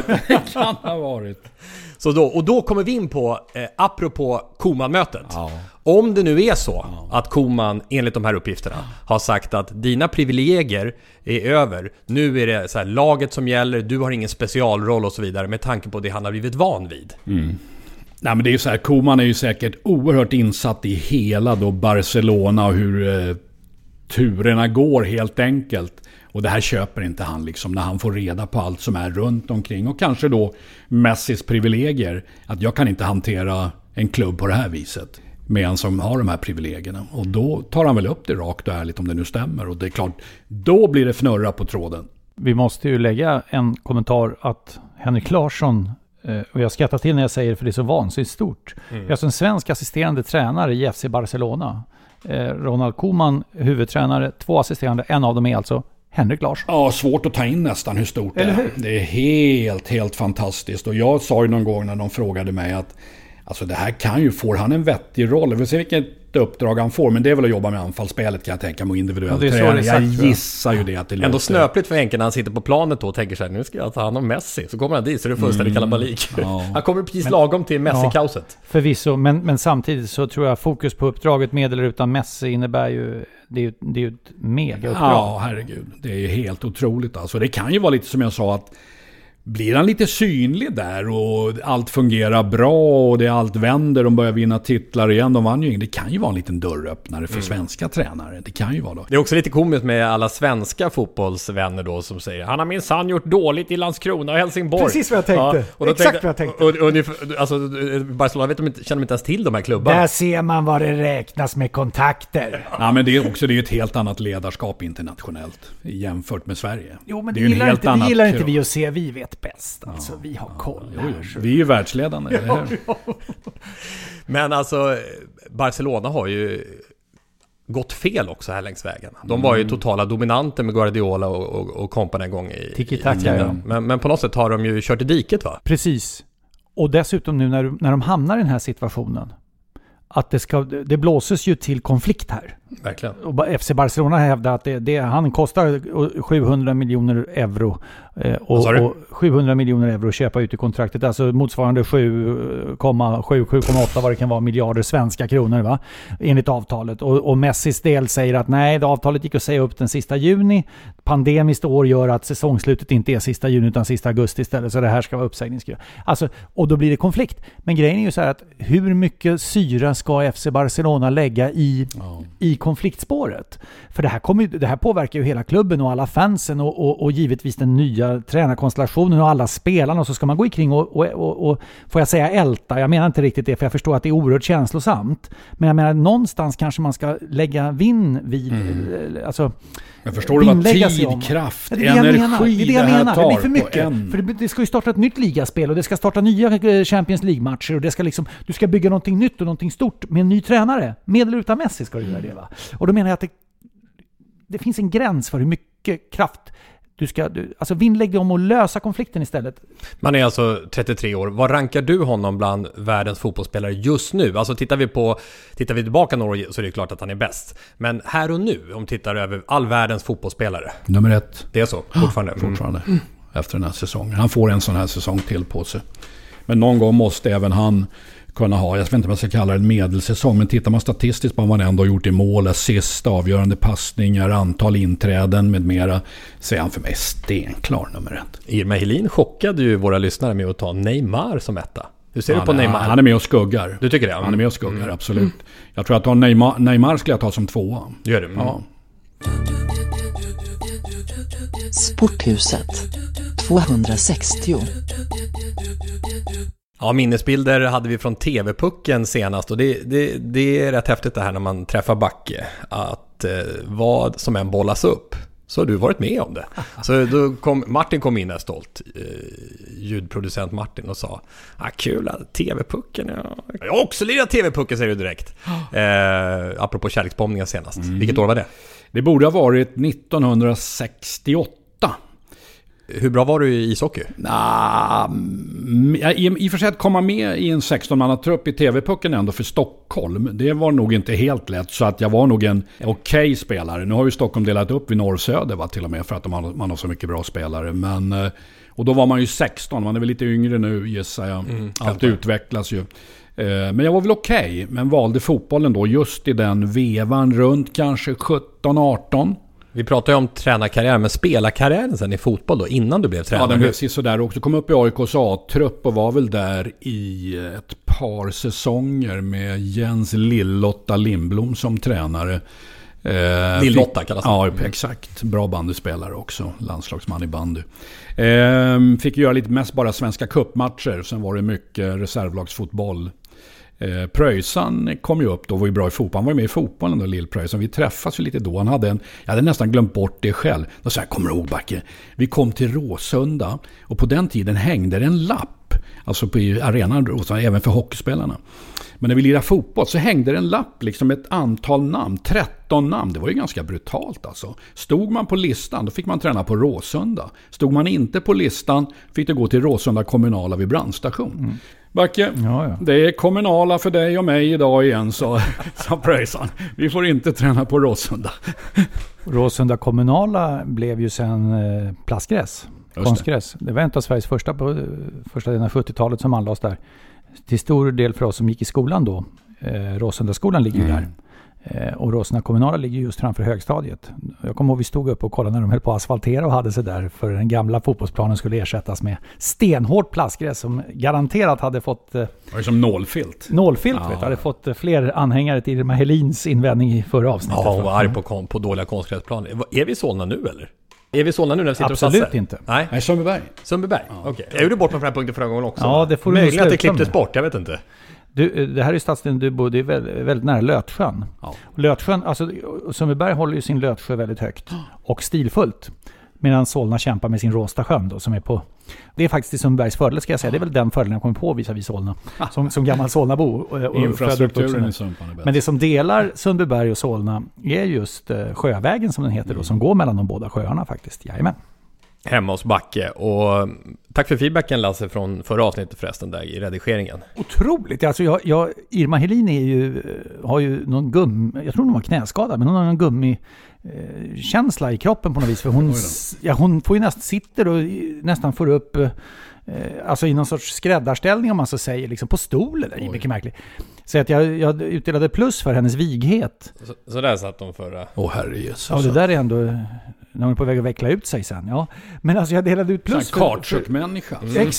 Speaker 6: kan ha varit.
Speaker 5: Så då kommer vi in på, apropå Koeman-mötet. Ja. Om det nu är så att Koeman enligt de här uppgifterna har sagt att dina privilegier är över, nu är det så här, laget som gäller, du har ingen specialroll och så vidare, med tanke på det han har blivit van vid.
Speaker 6: Nej, men det är ju så här, Koeman är ju säkert oerhört insatt i hela då Barcelona och hur turerna går helt enkelt. Och det här köper inte han liksom, när han får reda på allt som är runt omkring. Och kanske då Messis privilegier. Att jag kan inte hantera en klubb på det här viset med en som har de här privilegierna. Och då tar han väl upp det rakt och ärligt om det nu stämmer. Och det är klart, då blir det fnurra på tråden.
Speaker 4: Vi måste ju lägga en kommentar att Henrik Larsson, och jag skrattar till när jag säger det för det är så vansinnigt stort. Jag är alltså en svensk assisterande tränare i FC Barcelona. Ronald Koeman, huvudtränare, 2 assisterande, en av dem är alltså Henrik Larsson.
Speaker 6: Ja, svårt att ta in nästan hur stort det är. Det är helt fantastiskt. Och jag sa ju någon gång när de frågade mig att alltså det här kan ju, får han en vettig roll? Vi får se vilket uppdrag han får, men det är väl att jobba med anfallsspelet kan jag tänka mig, individuellt träning. Jag gissar ju det att det låter.
Speaker 5: Ändå snöpligt för Henke när han sitter på planet då och tänker så här, nu ska jag ta hand om Messi. Så kommer han dit så det är fullständigt kalabalik. Han kommer precis lagom till Messi-kauset.
Speaker 4: Förvisso, men samtidigt så tror jag fokus på uppdraget med eller utan Messi innebär ju det är ju ett mega-uppdrag.
Speaker 6: Ja, herregud. Det är ju helt otroligt. Alltså, det kan ju vara lite som jag sa att blir han lite synlig där och allt fungerar bra och allt vänder, de börjar vinna titlar igen, de vann ju. Det kan ju vara en liten dörröppnare för svenska tränare. Det kan ju vara då.
Speaker 5: Det är också lite komiskt med alla svenska fotbollsvänner då som säger han har minsann gjort dåligt i Landskrona och Helsingborg.
Speaker 4: Precis vad jag tänkte.
Speaker 5: Ja, och
Speaker 4: exakt vad jag tänkte.
Speaker 5: Alltså, Barcelona känner inte ens till de här klubbarna.
Speaker 4: Där ser man vad det räknas med kontakter.
Speaker 6: Ja, men det är ett helt annat ledarskap internationellt jämfört med Sverige.
Speaker 4: Jo, men det gillar inte vi att se. Vi vet bäst. Alltså, vi har koll.
Speaker 6: Vi är ju världsledande.
Speaker 5: Men alltså, Barcelona har ju gått fel också här längs vägen. De var ju totala dominanter med Guardiola och kompani en gång i tiden. Men på något sätt har de ju kört i diket, va?
Speaker 4: Precis. Och dessutom nu när de hamnar i den här situationen, att det blåses ju till konflikt här.
Speaker 5: Verkligen.
Speaker 4: Och FC Barcelona hävdar att han kostar 700 miljoner euro. Och 700 miljoner euro att köpa ut i kontraktet. Alltså motsvarande 7,8 vad det kan vara miljarder svenska kronor, va? Enligt avtalet. Och Messis del säger att nej, avtalet gick att säga upp den sista juni. Pandemiskt år gör att säsongslutet inte är sista juni utan sista augusti istället. Så det här ska vara uppsägningsskriv. Alltså, och då blir det konflikt. Men grejen är ju så här att hur mycket syra ska FC Barcelona lägga i konfliktspåret? För det här påverkar ju hela klubben och alla fansen och givetvis den nya tränarkonstellationen och alla spelarna, och så ska man gå ikring och får jag säga älta, jag menar inte riktigt det för jag förstår att det är oerhört känslosamt, men jag menar någonstans kanske man ska lägga vinn vid alltså,
Speaker 6: men förstår du vad tid, kraft, energi det här tar?
Speaker 4: Det blir för mycket. För det ska ju starta ett nytt ligaspel och det ska starta nya Champions League-matcher och det ska liksom, du ska bygga någonting nytt och någonting stort med en ny tränare. Med eller utan Messi ska du göra det, va? Och då menar jag att det finns en gräns för hur mycket kraft alltså vinnlägg om att lösa konflikten istället.
Speaker 5: Man är alltså 33 år. Vad rankar du honom bland världens fotbollsspelare just nu? Alltså tittar vi tillbaka några år så är det klart att han är bäst. Men här och nu, om tittar över all världens fotbollsspelare.
Speaker 6: Nummer 1.
Speaker 5: Det är så, fortfarande.
Speaker 6: Efter den här säsongen. Han får en sån här säsong till på sig. Men någon gång måste även han kunna ha, jag vet inte om jag ska kalla det en medelsäsong, men tittar man statistiskt på vad man ändå har gjort i mål, assist, avgörande passningar, antal inträden med mera, så är han för mig stenklar nummer 1.
Speaker 5: Irma Helin chockade ju våra lyssnare med att ta Neymar som etta. Hur ser du på Neymar?
Speaker 6: Han är med och skuggar.
Speaker 5: Du tycker det?
Speaker 6: Han är med och skuggar, absolut. Jag tror att Neymar skulle jag ta som 2.
Speaker 5: Gör det?
Speaker 6: Ja.
Speaker 7: Sporthuset 260.
Speaker 5: Ja, minnesbilder hade vi från TV-pucken senast och det är rätt häftigt det här när man träffar Backe, att vad som än bollas upp så har du varit med om det. Så då Martin kom in där stolt, ljudproducent Martin, och sa kul, TV-pucken, jag har också lirat TV-pucken, säger du direkt. Apropå kärleksbombningar senast. Vilket år var det?
Speaker 6: Det borde ha varit 1968.
Speaker 5: Hur bra var du i ishockey?
Speaker 6: I och för sig att komma med i en 16-mannatrupp i TV-pucken ändå för Stockholm, det var nog inte helt lätt, så att jag var nog en okej spelare. Nu har ju Stockholm delat upp vid norr-söder till och med, för att man har så mycket bra spelare. Men, och då var man ju 16, man är väl lite yngre nu, gissar jag. Allt utvecklas ju. Men jag var väl okej, men valde fotbollen då just i den vevan runt kanske 17-18.
Speaker 5: Vi pratar ju om tränarkarriären, men spelarkarriären sen i fotboll då, innan du blev tränare?
Speaker 6: Ja, den blev sådär också. Kom upp i AIKs A-trupp och var väl där i ett par säsonger med Jens Lill-Lotta Lindblom som tränare.
Speaker 5: Lill-Lotta kallas det.
Speaker 6: Ja, exakt. Bra bandyspelare också. Landslagsman i bandy. Fick göra lite mest bara svenska cupmatcher. Sen var det mycket reservlagsfotboll. Pröjsan kom ju upp då, var ju bra i fotboll. Han var ju med i fotbollen då, Lill-Pröjsan. Vi träffas ju lite då. Jag hade nästan glömt bort det själv. Då sa jag, kommer du ihåg Backe? Vi kom till Råsunda och på den tiden hängde det en lapp. Alltså på arenan Råsunda, även för hockeyspelarna. Men när vi lirade fotboll så hängde det en lapp, liksom ett antal namn, 13 namn. Det var ju ganska brutalt alltså. Stod man på listan, då fick man träna på Råsunda. Stod man inte på listan, fick det gå till Råsunda kommunala vid brandstation. Backe, det är kommunala för dig och mig idag igen, sa Pröjsan. Vi får inte träna på Råsunda.
Speaker 4: Råsunda kommunala blev ju sen plastgräs, konstgräs. Det var en av Sveriges första delen av 70-talet som anlades där. Till stor del för oss som gick i skolan då. Råsundaskolan ligger ju där. Och Råsunda kommunala ligger just framför högstadiet. Jag kommer ihåg vi stod upp och kollade när de höll på att asfaltera och hade sig där, för den gamla fotbollsplanen skulle ersättas med stenhårt plastgräs som garanterat hade fått...
Speaker 6: Det var som nålfilt.
Speaker 4: Nålfilt, hade fått fler anhängare till Irma Helins invändning i förra avsnittet.
Speaker 5: Ja, hon var arg på dåliga konstgräsplaner. Är vi Solna nu eller? Är vi Solna nu när vi sitter
Speaker 4: Absolut
Speaker 5: och satsar?
Speaker 4: inte.
Speaker 5: Nej,
Speaker 6: Sundbyberg.
Speaker 5: Sundbyberg, okej. Jag gjorde bort mig på den här punkten förra gången också.
Speaker 4: Ja, det får du
Speaker 5: möjligt att det
Speaker 4: sluta
Speaker 5: klipptes
Speaker 4: med.
Speaker 5: bort, jag vet inte.
Speaker 4: Det här är stadsdelen du bor, det är väldigt nära Lötsjön.
Speaker 6: Ja.
Speaker 4: Lötsjön, alltså Sundbyberg håller ju sin Lötsjö väldigt högt och stilfullt. Medan Solna kämpar med sin Råstasjön då, som är på... Det är faktiskt i Sundbybergs fördel, ska jag säga. Det är väl den fördelen jag kommer på vis-à-vis Solna. Som gammal Solnabo.
Speaker 6: Infrastrukturen i Sundbyberg är bäst.
Speaker 4: Men det som delar Sundbyberg och Solna är just Sjövägen som den heter då, som går mellan de båda sjöarna faktiskt. Jajamän.
Speaker 5: Hemma hos Backe. Och tack för feedbacken, Lasse, från förra avsnittet förresten där i redigeringen.
Speaker 4: Otroligt. Alltså Irma Helin har ju någon jag tror hon var knäskadad, men hon har någon gummikänsla i kroppen på något vis. För hon får ju sitter och nästan får upp alltså i någon sorts skräddarställning, om man så säger, liksom på stolen. Det är mycket märkligt. Så att jag utdelade plus för hennes vighet.
Speaker 5: Så där satt de förra.
Speaker 6: Herrejösses.
Speaker 4: Ja, det där är ändå när hon är på väg att veckla ut sig sen. Ja. Men alltså jag delade ut plus.
Speaker 6: Kartsuck-människa.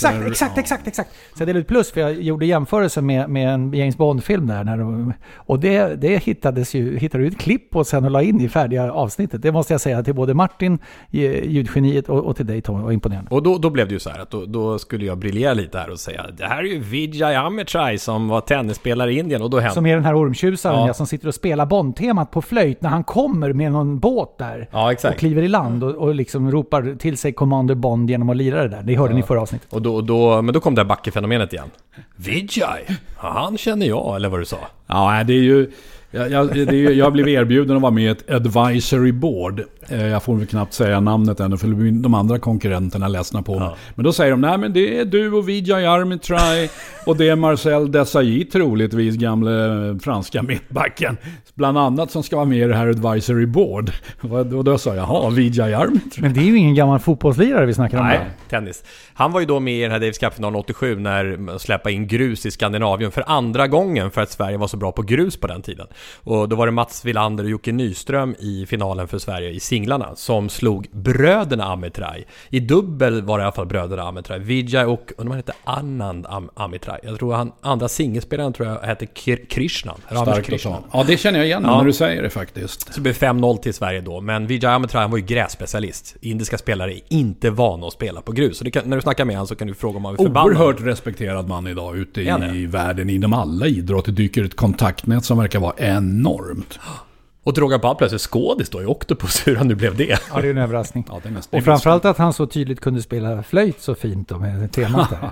Speaker 4: Exakt. Så jag delade ut plus för jag gjorde jämförelse med en James Bond-film där. Och det hittade du ett klipp på sen och la in i färdiga avsnittet. Det måste jag säga till både Martin, ljudgeniet, och till dig, Tom. Och imponerande.
Speaker 5: Och då blev det ju så här att då skulle jag briljera lite här och säga, det här är ju Vijay Amitrai som var tennisspelare i Indien. Och då
Speaker 4: som är den här ormtjusaren som sitter och spelar Bond-temat på flöjt när han kommer med någon båt där.
Speaker 5: Ja, exakt.
Speaker 4: Och kliver i land och liksom ropar till sig Commander Bond genom att lira det där. Det hörde ni i förra avsnittet.
Speaker 5: Men då kom det här Backe-fenomenet igen. Vijay, han känner jag, eller vad du sa.
Speaker 6: Ja, det är ju... Jag blev erbjuden att vara med i ett advisory board Jag får väl knappt säga namnet ännu för de andra konkurrenterna ledsna på mig. Men då säger de, nej men det är du och Vijay Armitrai och det är Marcel Desailly, troligtvis gamla franska mittbacken. Bland annat som ska vara med i det här advisory board. Och då sa jag, Vijay Armitrai.
Speaker 4: Men det är ju ingen gammal fotbollslirare vi snackar om.
Speaker 5: Nej, tennis. Han var ju då med i den här Davis Cup-finalen 87 när man släppa in grus i Skandinavien för andra gången för att Sverige var så bra på grus på den tiden. Och då var det Mats Wilander och Jocke Nyström i finalen för Sverige i singlarna som slog bröderna Armitrai. I dubbel var det i alla fall bröderna Armitrai. Vijay och de hette Anand Armitrai. Jag tror han andra singelspelaren tror jag hette Krishnan.
Speaker 6: Krishnan. Ja, det känner jag igen när du säger det faktiskt.
Speaker 5: Så det blev 5-0 till Sverige då. Men Vijay Armitrai var ju grässpecialist. Indiska spelare är inte vana att spela på grus. Så när du snackar med han så kan du fråga om han är förbannad.
Speaker 6: Oerhört respekterad man idag ute i världen. Inom alla idrotter dyker ett kontaktnät som verkar vara enormt.
Speaker 5: Och Drogan Pall plötsligt skådis då i Octopus, hur han nu blev det.
Speaker 4: Ja, det är en överraskning.
Speaker 6: Ja,
Speaker 4: och framförallt att han så tydligt kunde spela flöjt så fint då med temat där.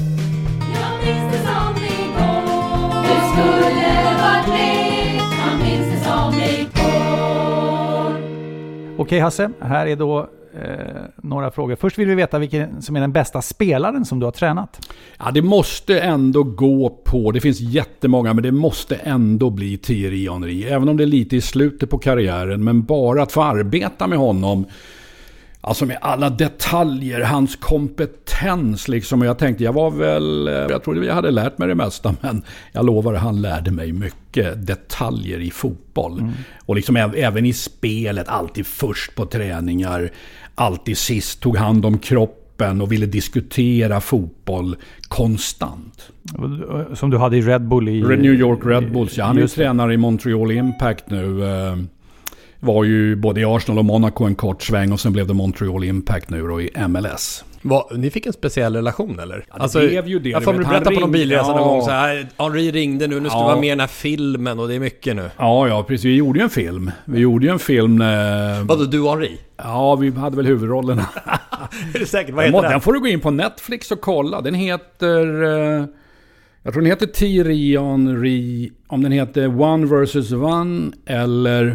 Speaker 4: Okej Hasse, här är då några frågor. Först vill vi veta vilken som är den bästa spelaren som du har tränat.
Speaker 6: Ja, det måste ändå gå på, det finns jättemånga, men det måste ändå bli Thierry Henry. Även om det är lite i slutet på karriären, men bara att få arbeta med honom, alltså med alla detaljer, hans kompetens liksom. Och jag tänkte, jag trodde jag hade lärt mig det mesta, men jag lovar, han lärde mig mycket detaljer i fotboll. Och liksom även i spelet, alltid först på träningar, alltid sist, tog hand om kroppen och ville diskutera fotboll konstant.
Speaker 4: Som du hade i Red Bull i
Speaker 6: New York Red Bulls. Han är ju tränare i Montreal Impact nu. Var ju både i Arsenal och Monaco en kort sväng och sen blev det Montreal Impact nu då i MLS.
Speaker 5: Ni fick en speciell relation eller?
Speaker 6: Ja, det blev ju det.
Speaker 5: Jag får berätta på någon bilresa någon gång så här, Henry ringde nu ska du vara med i den här filmen och det är mycket nu.
Speaker 6: Ja, precis. Vi gjorde ju en film.
Speaker 5: Vadå, du och Henry?
Speaker 6: Ja, vi hade väl huvudrollerna.
Speaker 5: Är det säkert? Vad heter den?
Speaker 6: Den får du gå in på Netflix och kolla. Den heter... jag tror den heter Thierry Henry. Om den heter One vs. One eller...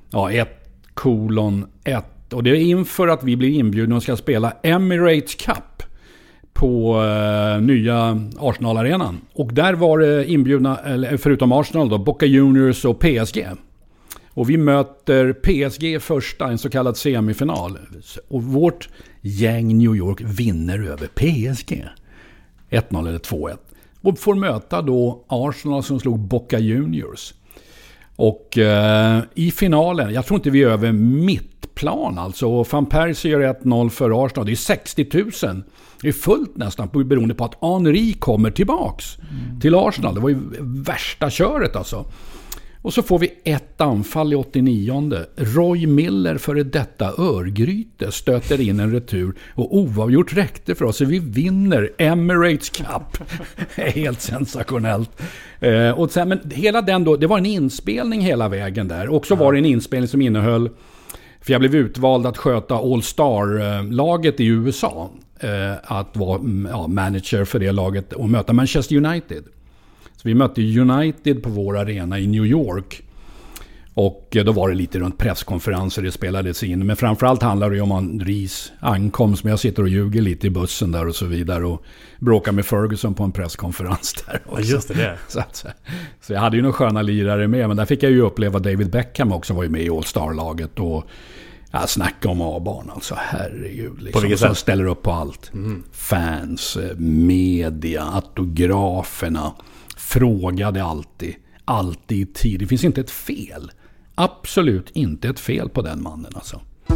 Speaker 6: 1:1. Och det är inför att vi blir inbjudna och ska spela Emirates Cup på nya Arsenal-arenan. Och där var det inbjudna, förutom Arsenal då, Boca Juniors och PSG. Och vi möter PSG första, en så kallad semifinal. Och vårt gäng New York vinner över PSG. 1-0 eller 2-1. Och får möta då Arsenal som slog Boca Juniors. Och i finalen, jag tror inte vi är över mittplan alltså. Och Van Persie gör 1-0 för Arsenal. Det är 60 000. Det är fullt nästan beroende på att Henry kommer tillbaks till Arsenal. Det var ju värsta köret alltså. Och så får vi ett anfall i 89:e. Roy Miller före detta Örgryte stöter in en retur och oavgjort räckte för oss. Så vi vinner Emirates Cup. Helt sensationellt. Och sen, men hela den då, det var en inspelning hela vägen där. Och så var det en inspelning som innehöll, för jag blev utvald att sköta All-Star-laget i USA. Att vara manager för det laget och möta Manchester United. Så vi mötte United på vår arena i New York. Och då var det lite runt presskonferenser det spelades in. Men framförallt handlar det ju om Henrys ankomst. Men jag sitter och ljuger lite i bussen där och så vidare. Och bråkar med Ferguson på en presskonferens där också.
Speaker 5: Ja, just det.
Speaker 6: Så jag hade ju några sköna lirare med. Men där fick jag ju uppleva David Beckham också, var ju med i All-Star-laget. Och jag snackar om A-barn alltså, herregud. Liksom, som ställer upp på allt. Fans, media, autograferna. Frågade alltid i tid. Det finns inte ett fel. Absolut inte ett fel på den mannen alltså.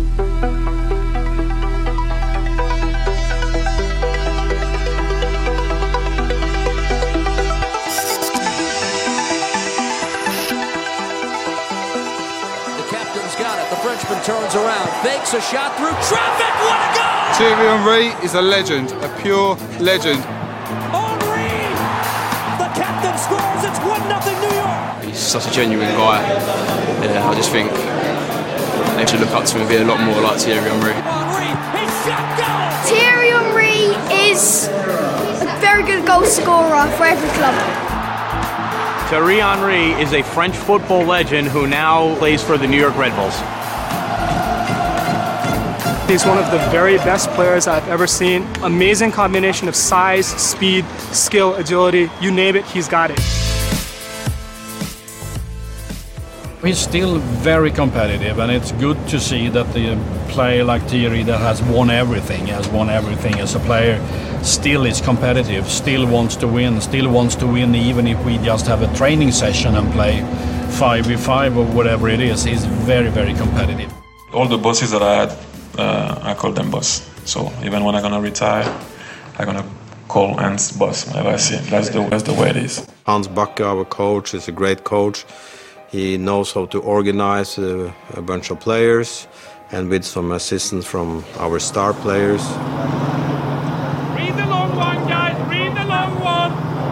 Speaker 11: Frenchman turns around, fakes a shot through traffic. What a goal!
Speaker 12: Thierry Henry is a legend, a pure legend.
Speaker 11: Henry, the captain scores. It's 1-0 New York.
Speaker 13: He's such a genuine guy. Yeah, I just think they should look up to him and be a lot more like Thierry Henry.
Speaker 11: Henry, his shot goal.
Speaker 14: Thierry Henry is a very good goal scorer for every club.
Speaker 15: Thierry Henry is a French football legend who now plays for the New York Red Bulls.
Speaker 16: He's one of the very best players I've ever seen. Amazing combination of size, speed, skill, agility, you name it, he's got it.
Speaker 6: He's still very competitive, and it's good to see that the player like Thierry that has won everything as a player, still is competitive, still wants to win even if we just have a training session and play 5v5 or whatever it is. He's very, very competitive.
Speaker 17: All the bosses that I had, I call them boss. So even when I'm gonna retire, I'm gonna call Hans boss whenever I see him. That's the way it is.
Speaker 18: Hans Backe, our coach, is a great coach. He knows how to organize a bunch of players, and with some assistance from our star players.
Speaker 9: Read the long one, guys. Read the long one.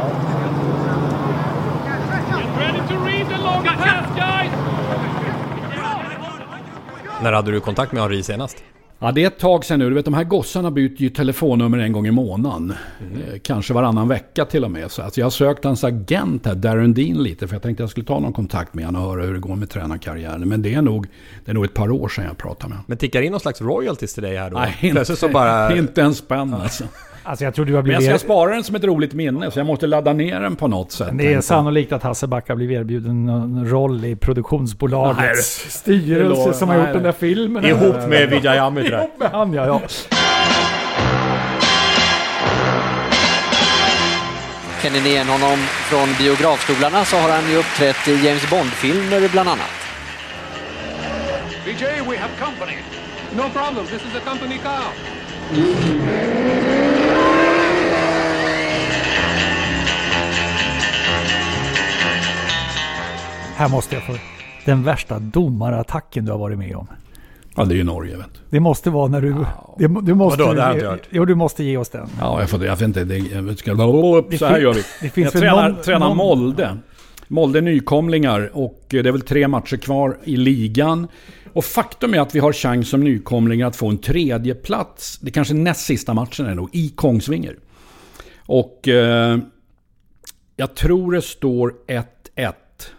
Speaker 9: Get ready to read the long pass, guys.
Speaker 5: När hade du kontakt med Henri senast?
Speaker 6: Ja, det är ett tag sedan nu. Du vet, de här gossarna byter ju telefonnummer en gång i månaden. Kanske varannan vecka till och med. Så jag har sökt hans agent här, Darren Dean, lite. För jag tänkte jag skulle ta någon kontakt med honom och höra hur det går med tränarkarriären. Men det är nog ett par år sedan jag pratade med honom.
Speaker 5: Men tickar in någon slags royalties till dig här då?
Speaker 6: Nej, inte en spänn alltså.
Speaker 4: Alltså jag tror du har blivit...
Speaker 6: Men jag ska spara den som ett roligt minne, så jag måste ladda ner den på något sätt.
Speaker 4: Det är sannolikt att Hasse Backe blir erbjuden en roll i produktionsbolagets styrelse som har gjort den där filmen.
Speaker 5: Ihop med Vijay Amitra.
Speaker 4: Ihop med han, ja.
Speaker 19: Känner ni igen honom från biografstolarna, så har han ju uppträtt i James Bond-filmer bland annat.
Speaker 9: Vijay, we have company. No problem, this is a company car.
Speaker 4: Här måste jag få den värsta domarattacken du har varit med om.
Speaker 6: Ja, det är ju Norge, vet du.
Speaker 4: Det måste vara när du... Du måste,
Speaker 5: vadå, det har jag inte hört.
Speaker 4: Jo, du måste ge oss den.
Speaker 6: Ja, jag vet inte. Så här gör vi.
Speaker 4: Det finns
Speaker 6: jag tränar Molde. Molde nykomlingar, och det är väl 3 matcher kvar i ligan. Och faktum är att vi har chans som nykomlingar att få en 3:e plats. Det kanske näst sista matchen är nog i Kongsvinger. Och jag tror det står 1-1.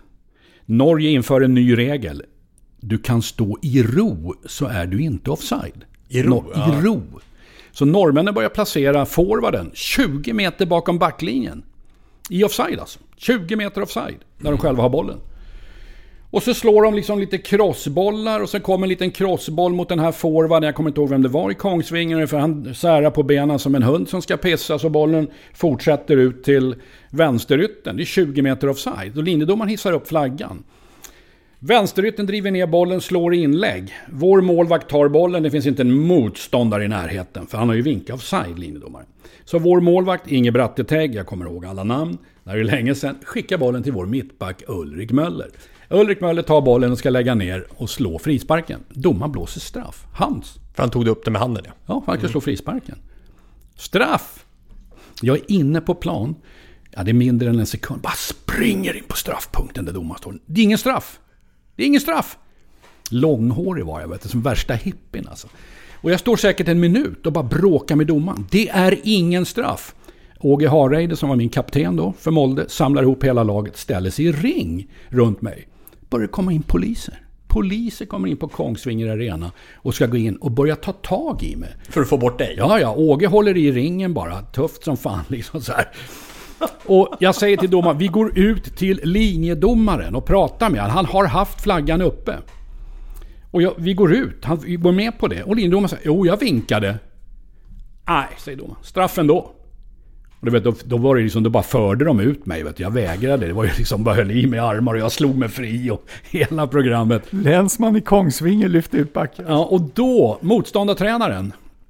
Speaker 6: Norge inför en ny regel. Du kan stå i ro, så är du inte offside.
Speaker 5: I ro?
Speaker 6: I ro. Så norrmännen börjar placera forwarden 20 meter bakom backlinjen. I offside alltså. 20 meter offside när de själva har bollen. Och så slår de liksom lite crossbollar, och sen kommer en liten crossboll mot den här forwarden. Jag kommer inte ihåg vem det var i Kongsvinger, för han särar på benen som en hund som ska pissa, så bollen fortsätter ut till vänsterytten. Det är 20 meter offside. Och linjedomaren hissar upp flaggan. Vänsterytten driver ner bollen, slår inlägg. Vår målvakt tar bollen, det finns inte en motståndare i närheten, för han har ju vinkat offside, linjedomaren. Så vår målvakt, Inge Bratteteg, jag kommer ihåg alla namn, när det är länge sedan, skickar bollen till vår mittback Ulrik Möller. Ulrik Möller tar bollen och ska lägga ner och slå frisparken. Domaren blåser straff. Hans.
Speaker 5: För han tog det upp det med handen, ja.
Speaker 6: Ja, han kan slå frisparken. Straff! Jag är inne på plan. Ja, det är mindre än en sekund. Bara springer in på straffpunkten där domaren står. Det är ingen straff. Det är ingen straff. Långhårig var jag, vet du, som värsta hippien alltså. Och jag står säkert en minut och bara bråkar med domaren. Det är ingen straff. Åge Hareide, som var min kapten då för Molde, samlar ihop hela laget, ställer sig i ring runt mig. Börjar komma in poliser. Poliser kommer in på Kongsvinger Arena och ska gå in och börja ta tag i mig.
Speaker 5: För att få bort dig?
Speaker 6: Ja, Åge håller i ringen bara. Tufft som fan liksom så här. Och jag säger till domaren, vi går ut till linjedomaren och pratar med honom. Han har haft flaggan uppe. Och vi går ut, vi går med på det. Och linjedomaren säger, jo jag vinkade. Nej, säger domaren, straffen då. Och du vet, då var det liksom, då bara förde de ut mig, vet du. Jag vägrade, det var ju liksom, bara höll i mig armar och jag slog mig fri och hela programmet.
Speaker 4: Länsman i Kongsvinger lyfte ut backen.
Speaker 6: Ja, och då, motståndartränaren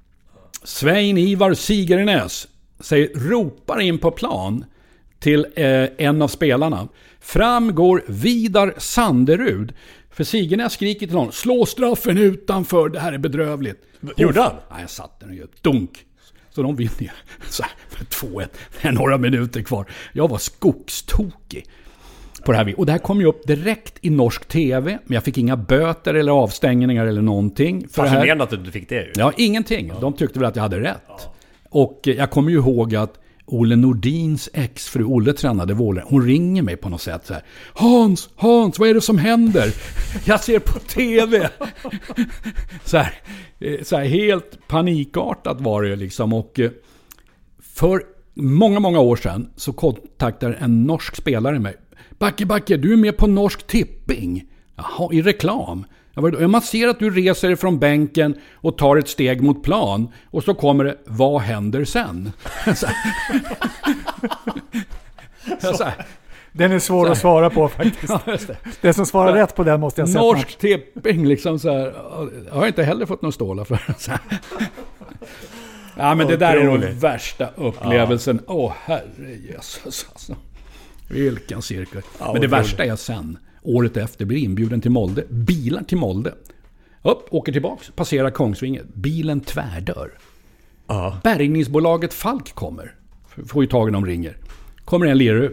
Speaker 6: Svein Ivar Sigernäs ropar in på plan till en av spelarna. Fram går Vidar Sanderud. För Sigernäs skriker till honom, slå straffen utanför, det här är bedrövligt.
Speaker 5: Gjorde han?
Speaker 6: Nej, jag satt där och gör dunk. Så de vinner så här, 2-1. Det är några minuter kvar. Jag var skogstokig på det här. Och det här kom ju upp direkt i norsk tv. Men jag fick inga böter eller avstängningar eller någonting.
Speaker 5: Fascinerande att du fick det ju.
Speaker 6: Ja, ingenting. De tyckte väl att jag hade rätt. Ja. Och jag kommer ju ihåg att Olle Nordins exfru, Olle tränade Vålerenga. Hon ringer mig på något sätt så här. Hans, vad är det som händer? Jag ser på tv. så här helt panikartat var det liksom. Och för många år sedan så kontaktade en norsk spelare mig. Backe, du är med på Norsk Tipping. Jaha, i reklam. Man ser att du reser dig från bänken och tar ett steg mot plan. Och så kommer det, vad händer sen?
Speaker 4: Den är svår att svara på faktiskt. Ja, det som svarar rätt på den måste jag säga.
Speaker 6: Norsk Tipping liksom så här. Jag har inte heller fått någon stålar för det. Ja, men det där är nog värsta upplevelsen. Herre Jesus alltså. Vilken cirkel. Ja, men det värsta är sen, året efter, blir inbjuden till Molde. Bilar till Molde. Åker tillbaks, passerar Kongsvinger. Bilen tvärdör. Bärgningsbolaget Falk kommer. Får ju tag i dem, ringer. Kommer en lirare.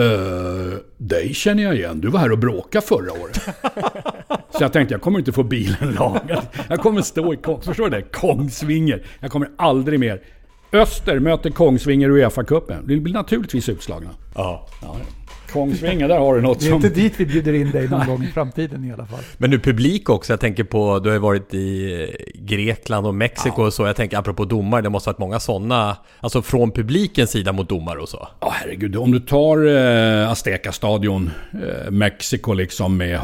Speaker 6: Dig känner jag igen. Du var här och bråka förra året. Så jag tänkte, jag kommer inte få bilen lagad. Jag kommer stå i Kongsvinger. Jag kommer aldrig mer. Öster möter Kongsvinger och UEFA-cupen. Det blir naturligtvis utslagna. Ja. Kongsvinger, där har du något.
Speaker 4: Det är inte dit vi bjuder in dig någon gång i framtiden i alla fall.
Speaker 5: Men nu publik också, jag tänker på, du har ju varit i Grekland och Mexiko och så, jag tänker apropå domare, det måste ha varit många sådana, alltså från publikens sida mot domare och så. Ja, herregud, om du tar Azteca-stadion, Mexiko liksom med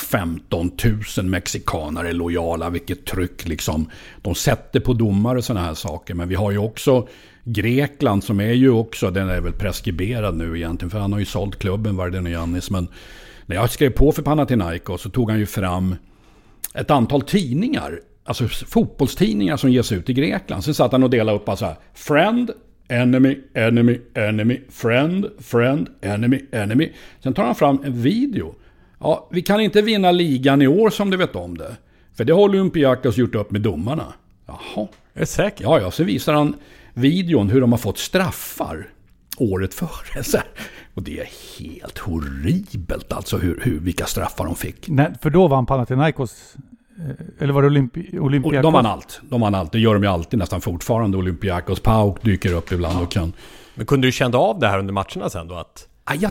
Speaker 5: 115 000 mexikanare lojala, vilket tryck liksom, de sätter på domare och sådana här saker, men vi har ju också Grekland som är ju också, den är väl preskriberad nu egentligen, för han har ju sålt klubben, Varden och Giannis, men när jag skrev på för Panathinaikos så tog han ju fram ett antal tidningar, alltså fotbollstidningar som ges ut i Grekland. Så satt han och delade upp så här: friend, enemy, enemy, enemy, friend, friend, enemy, enemy. Sen tar han fram en video. Ja, vi kan inte vinna ligan i år som du vet om det, för det har Olympiakos gjort upp med domarna. Jaha. Är det säkert? Ja, så visar han videon hur de har fått straffar året före. Så här. Och det är helt horribelt alltså vilka straffar de fick.
Speaker 4: Nej, för då vann Panathinaikos, eller var det Olympiakos?
Speaker 6: De vann allt. Det gör de ju alltid nästan fortfarande. Olympiakos, Pauk dyker upp ibland och kan.
Speaker 5: Men kunde du känna av det här under matcherna sen då? Att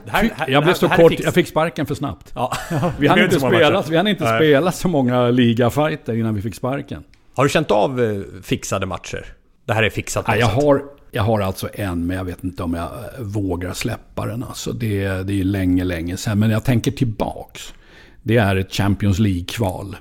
Speaker 6: jag blev så kort, jag fick sparken för snabbt. Ja. Vi hann inte spela så många ligafighter innan vi fick sparken. Har
Speaker 5: du känt av fixade matcher? Det här är fixat.
Speaker 6: Jag har alltså en, men jag vet inte om jag vågar släppa den. Alltså det är länge sedan. Men jag tänker tillbaks. Det är ett Champions League-kval.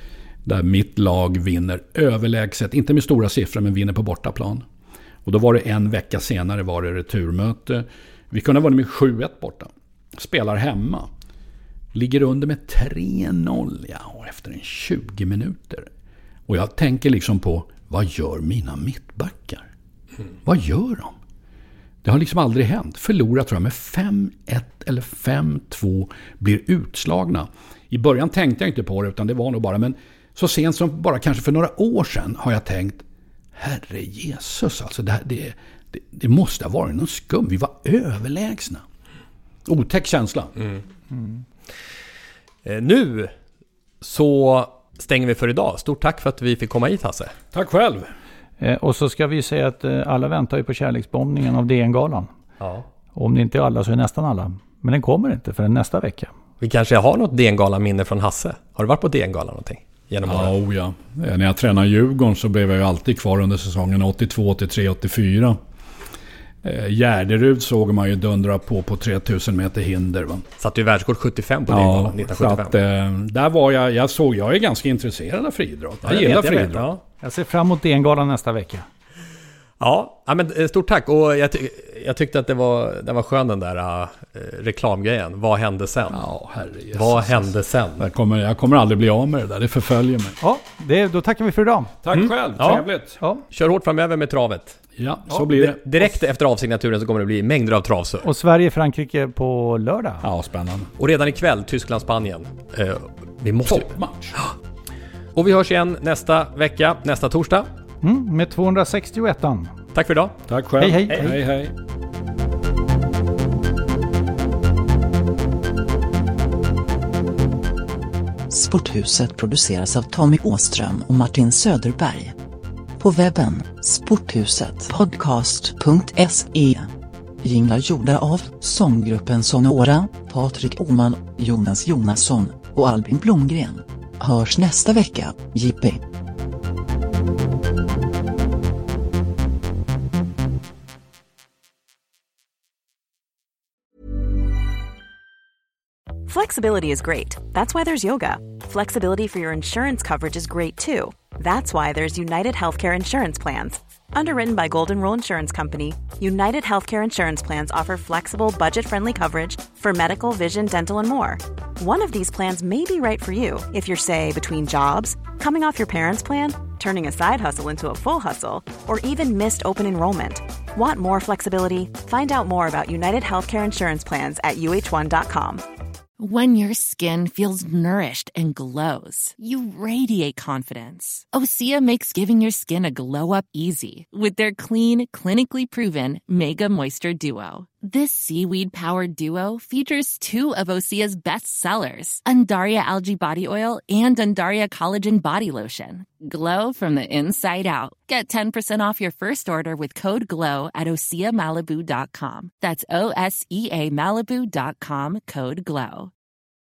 Speaker 6: Där mitt lag vinner överlägset. Inte med stora siffror, men vinner på bortaplan. Och då var det en vecka senare var det returmöte. Vi kunde vara med 7-1 borta. Spelar hemma. Ligger under med 3-0 efter en 20 minuter. Och jag tänker liksom på, vad gör mina mittbackar? Vad gör de? Det har liksom aldrig hänt. Förlorar tror jag med 5-1 eller 5-2, blir utslagna. I början tänkte jag inte på det, utan det var nog bara, men så sent som bara kanske för några år sedan har jag tänkt, herre Jesus, alltså det måste ha varit någon skum. Vi var överlägsna. Otäck känsla.
Speaker 5: Nu så stänger vi för idag. Stort tack för att vi fick komma hit, Hasse.
Speaker 6: Tack själv.
Speaker 4: Och så ska vi säga att alla väntar ju på kärleksbombningen av DN-galan. Ja. Om det inte är alla så är nästan alla. Men den kommer inte förrän nästa vecka.
Speaker 5: Vi kanske har något DN-galan-minne från Hasse. Har du varit på DN-galan någonting?
Speaker 6: Ja. När jag tränade Djurgården så blev jag ju alltid kvar under säsongen 82, 83, 84. Gärderud såg man ju dundra på 3000 meter hinder. Va?
Speaker 5: Satt du i världskort 75 på DN-galan 1975?
Speaker 6: Att, där var jag är ganska intresserad av friidrott. Jag gillar friidrott.
Speaker 4: Ja. Jag ser fram emot DN-galan nästa vecka.
Speaker 5: Ja, men stort tack. Och jag tyckte att det var skön den där reklamgrejen. Vad hände sen?
Speaker 6: Ja, herre.
Speaker 5: Vad hände sen?
Speaker 6: Jag kommer aldrig bli av med det där. Det förföljer mig.
Speaker 4: Ja, då tackar vi för idag.
Speaker 6: Tack själv. Trevligt.
Speaker 5: Ja. Kör hårt framöver med travet.
Speaker 6: Ja, så blir det.
Speaker 5: Direkt efter avsignaturen så kommer det bli mängder av travsur.
Speaker 4: Och Sverige-Frankrike på lördag.
Speaker 6: Ja, spännande.
Speaker 5: Och redan ikväll Tyskland-Spanien. Vi måste
Speaker 6: toppmatch.
Speaker 5: Och vi hörs igen nästa vecka, nästa torsdag.
Speaker 4: Med 261.
Speaker 5: Tack för idag.
Speaker 6: Tack själv.
Speaker 4: Hej.
Speaker 7: Sporthuset produceras av Tommy Åström och Martin Söderberg. På webben sporthusetpodcast.se Jinglar gjorda av sånggruppen Sonora, Patrik Åhman, Jonas Jonasson och Albin Blomgren. Hörs nästa vecka, JP.
Speaker 1: Flexibility is great. That's why there's yoga. Flexibility for your insurance coverage is great too. That's why there's United Healthcare Insurance Plans. Underwritten by Golden Rule Insurance Company, United Healthcare Insurance Plans offer flexible, budget-friendly coverage for medical, vision, dental, and more. One of these plans may be right for you if you're, say, between jobs, coming off your parents' plan, turning a side hustle into a full hustle, or even missed open enrollment. Want more flexibility? Find out more about United Healthcare Insurance Plans at uh1.com.
Speaker 20: When your skin feels nourished and glows, you radiate confidence. Osea makes giving your skin a glow-up easy with their clean, clinically proven Mega Moisture Duo. This seaweed-powered duo features two of Osea's best sellers, Undaria Algae Body Oil and Undaria Collagen Body Lotion. Glow from the inside out. Get 10% off your first order with code GLOW at OseaMalibu.com. That's OSEA Malibu.com, code GLOW.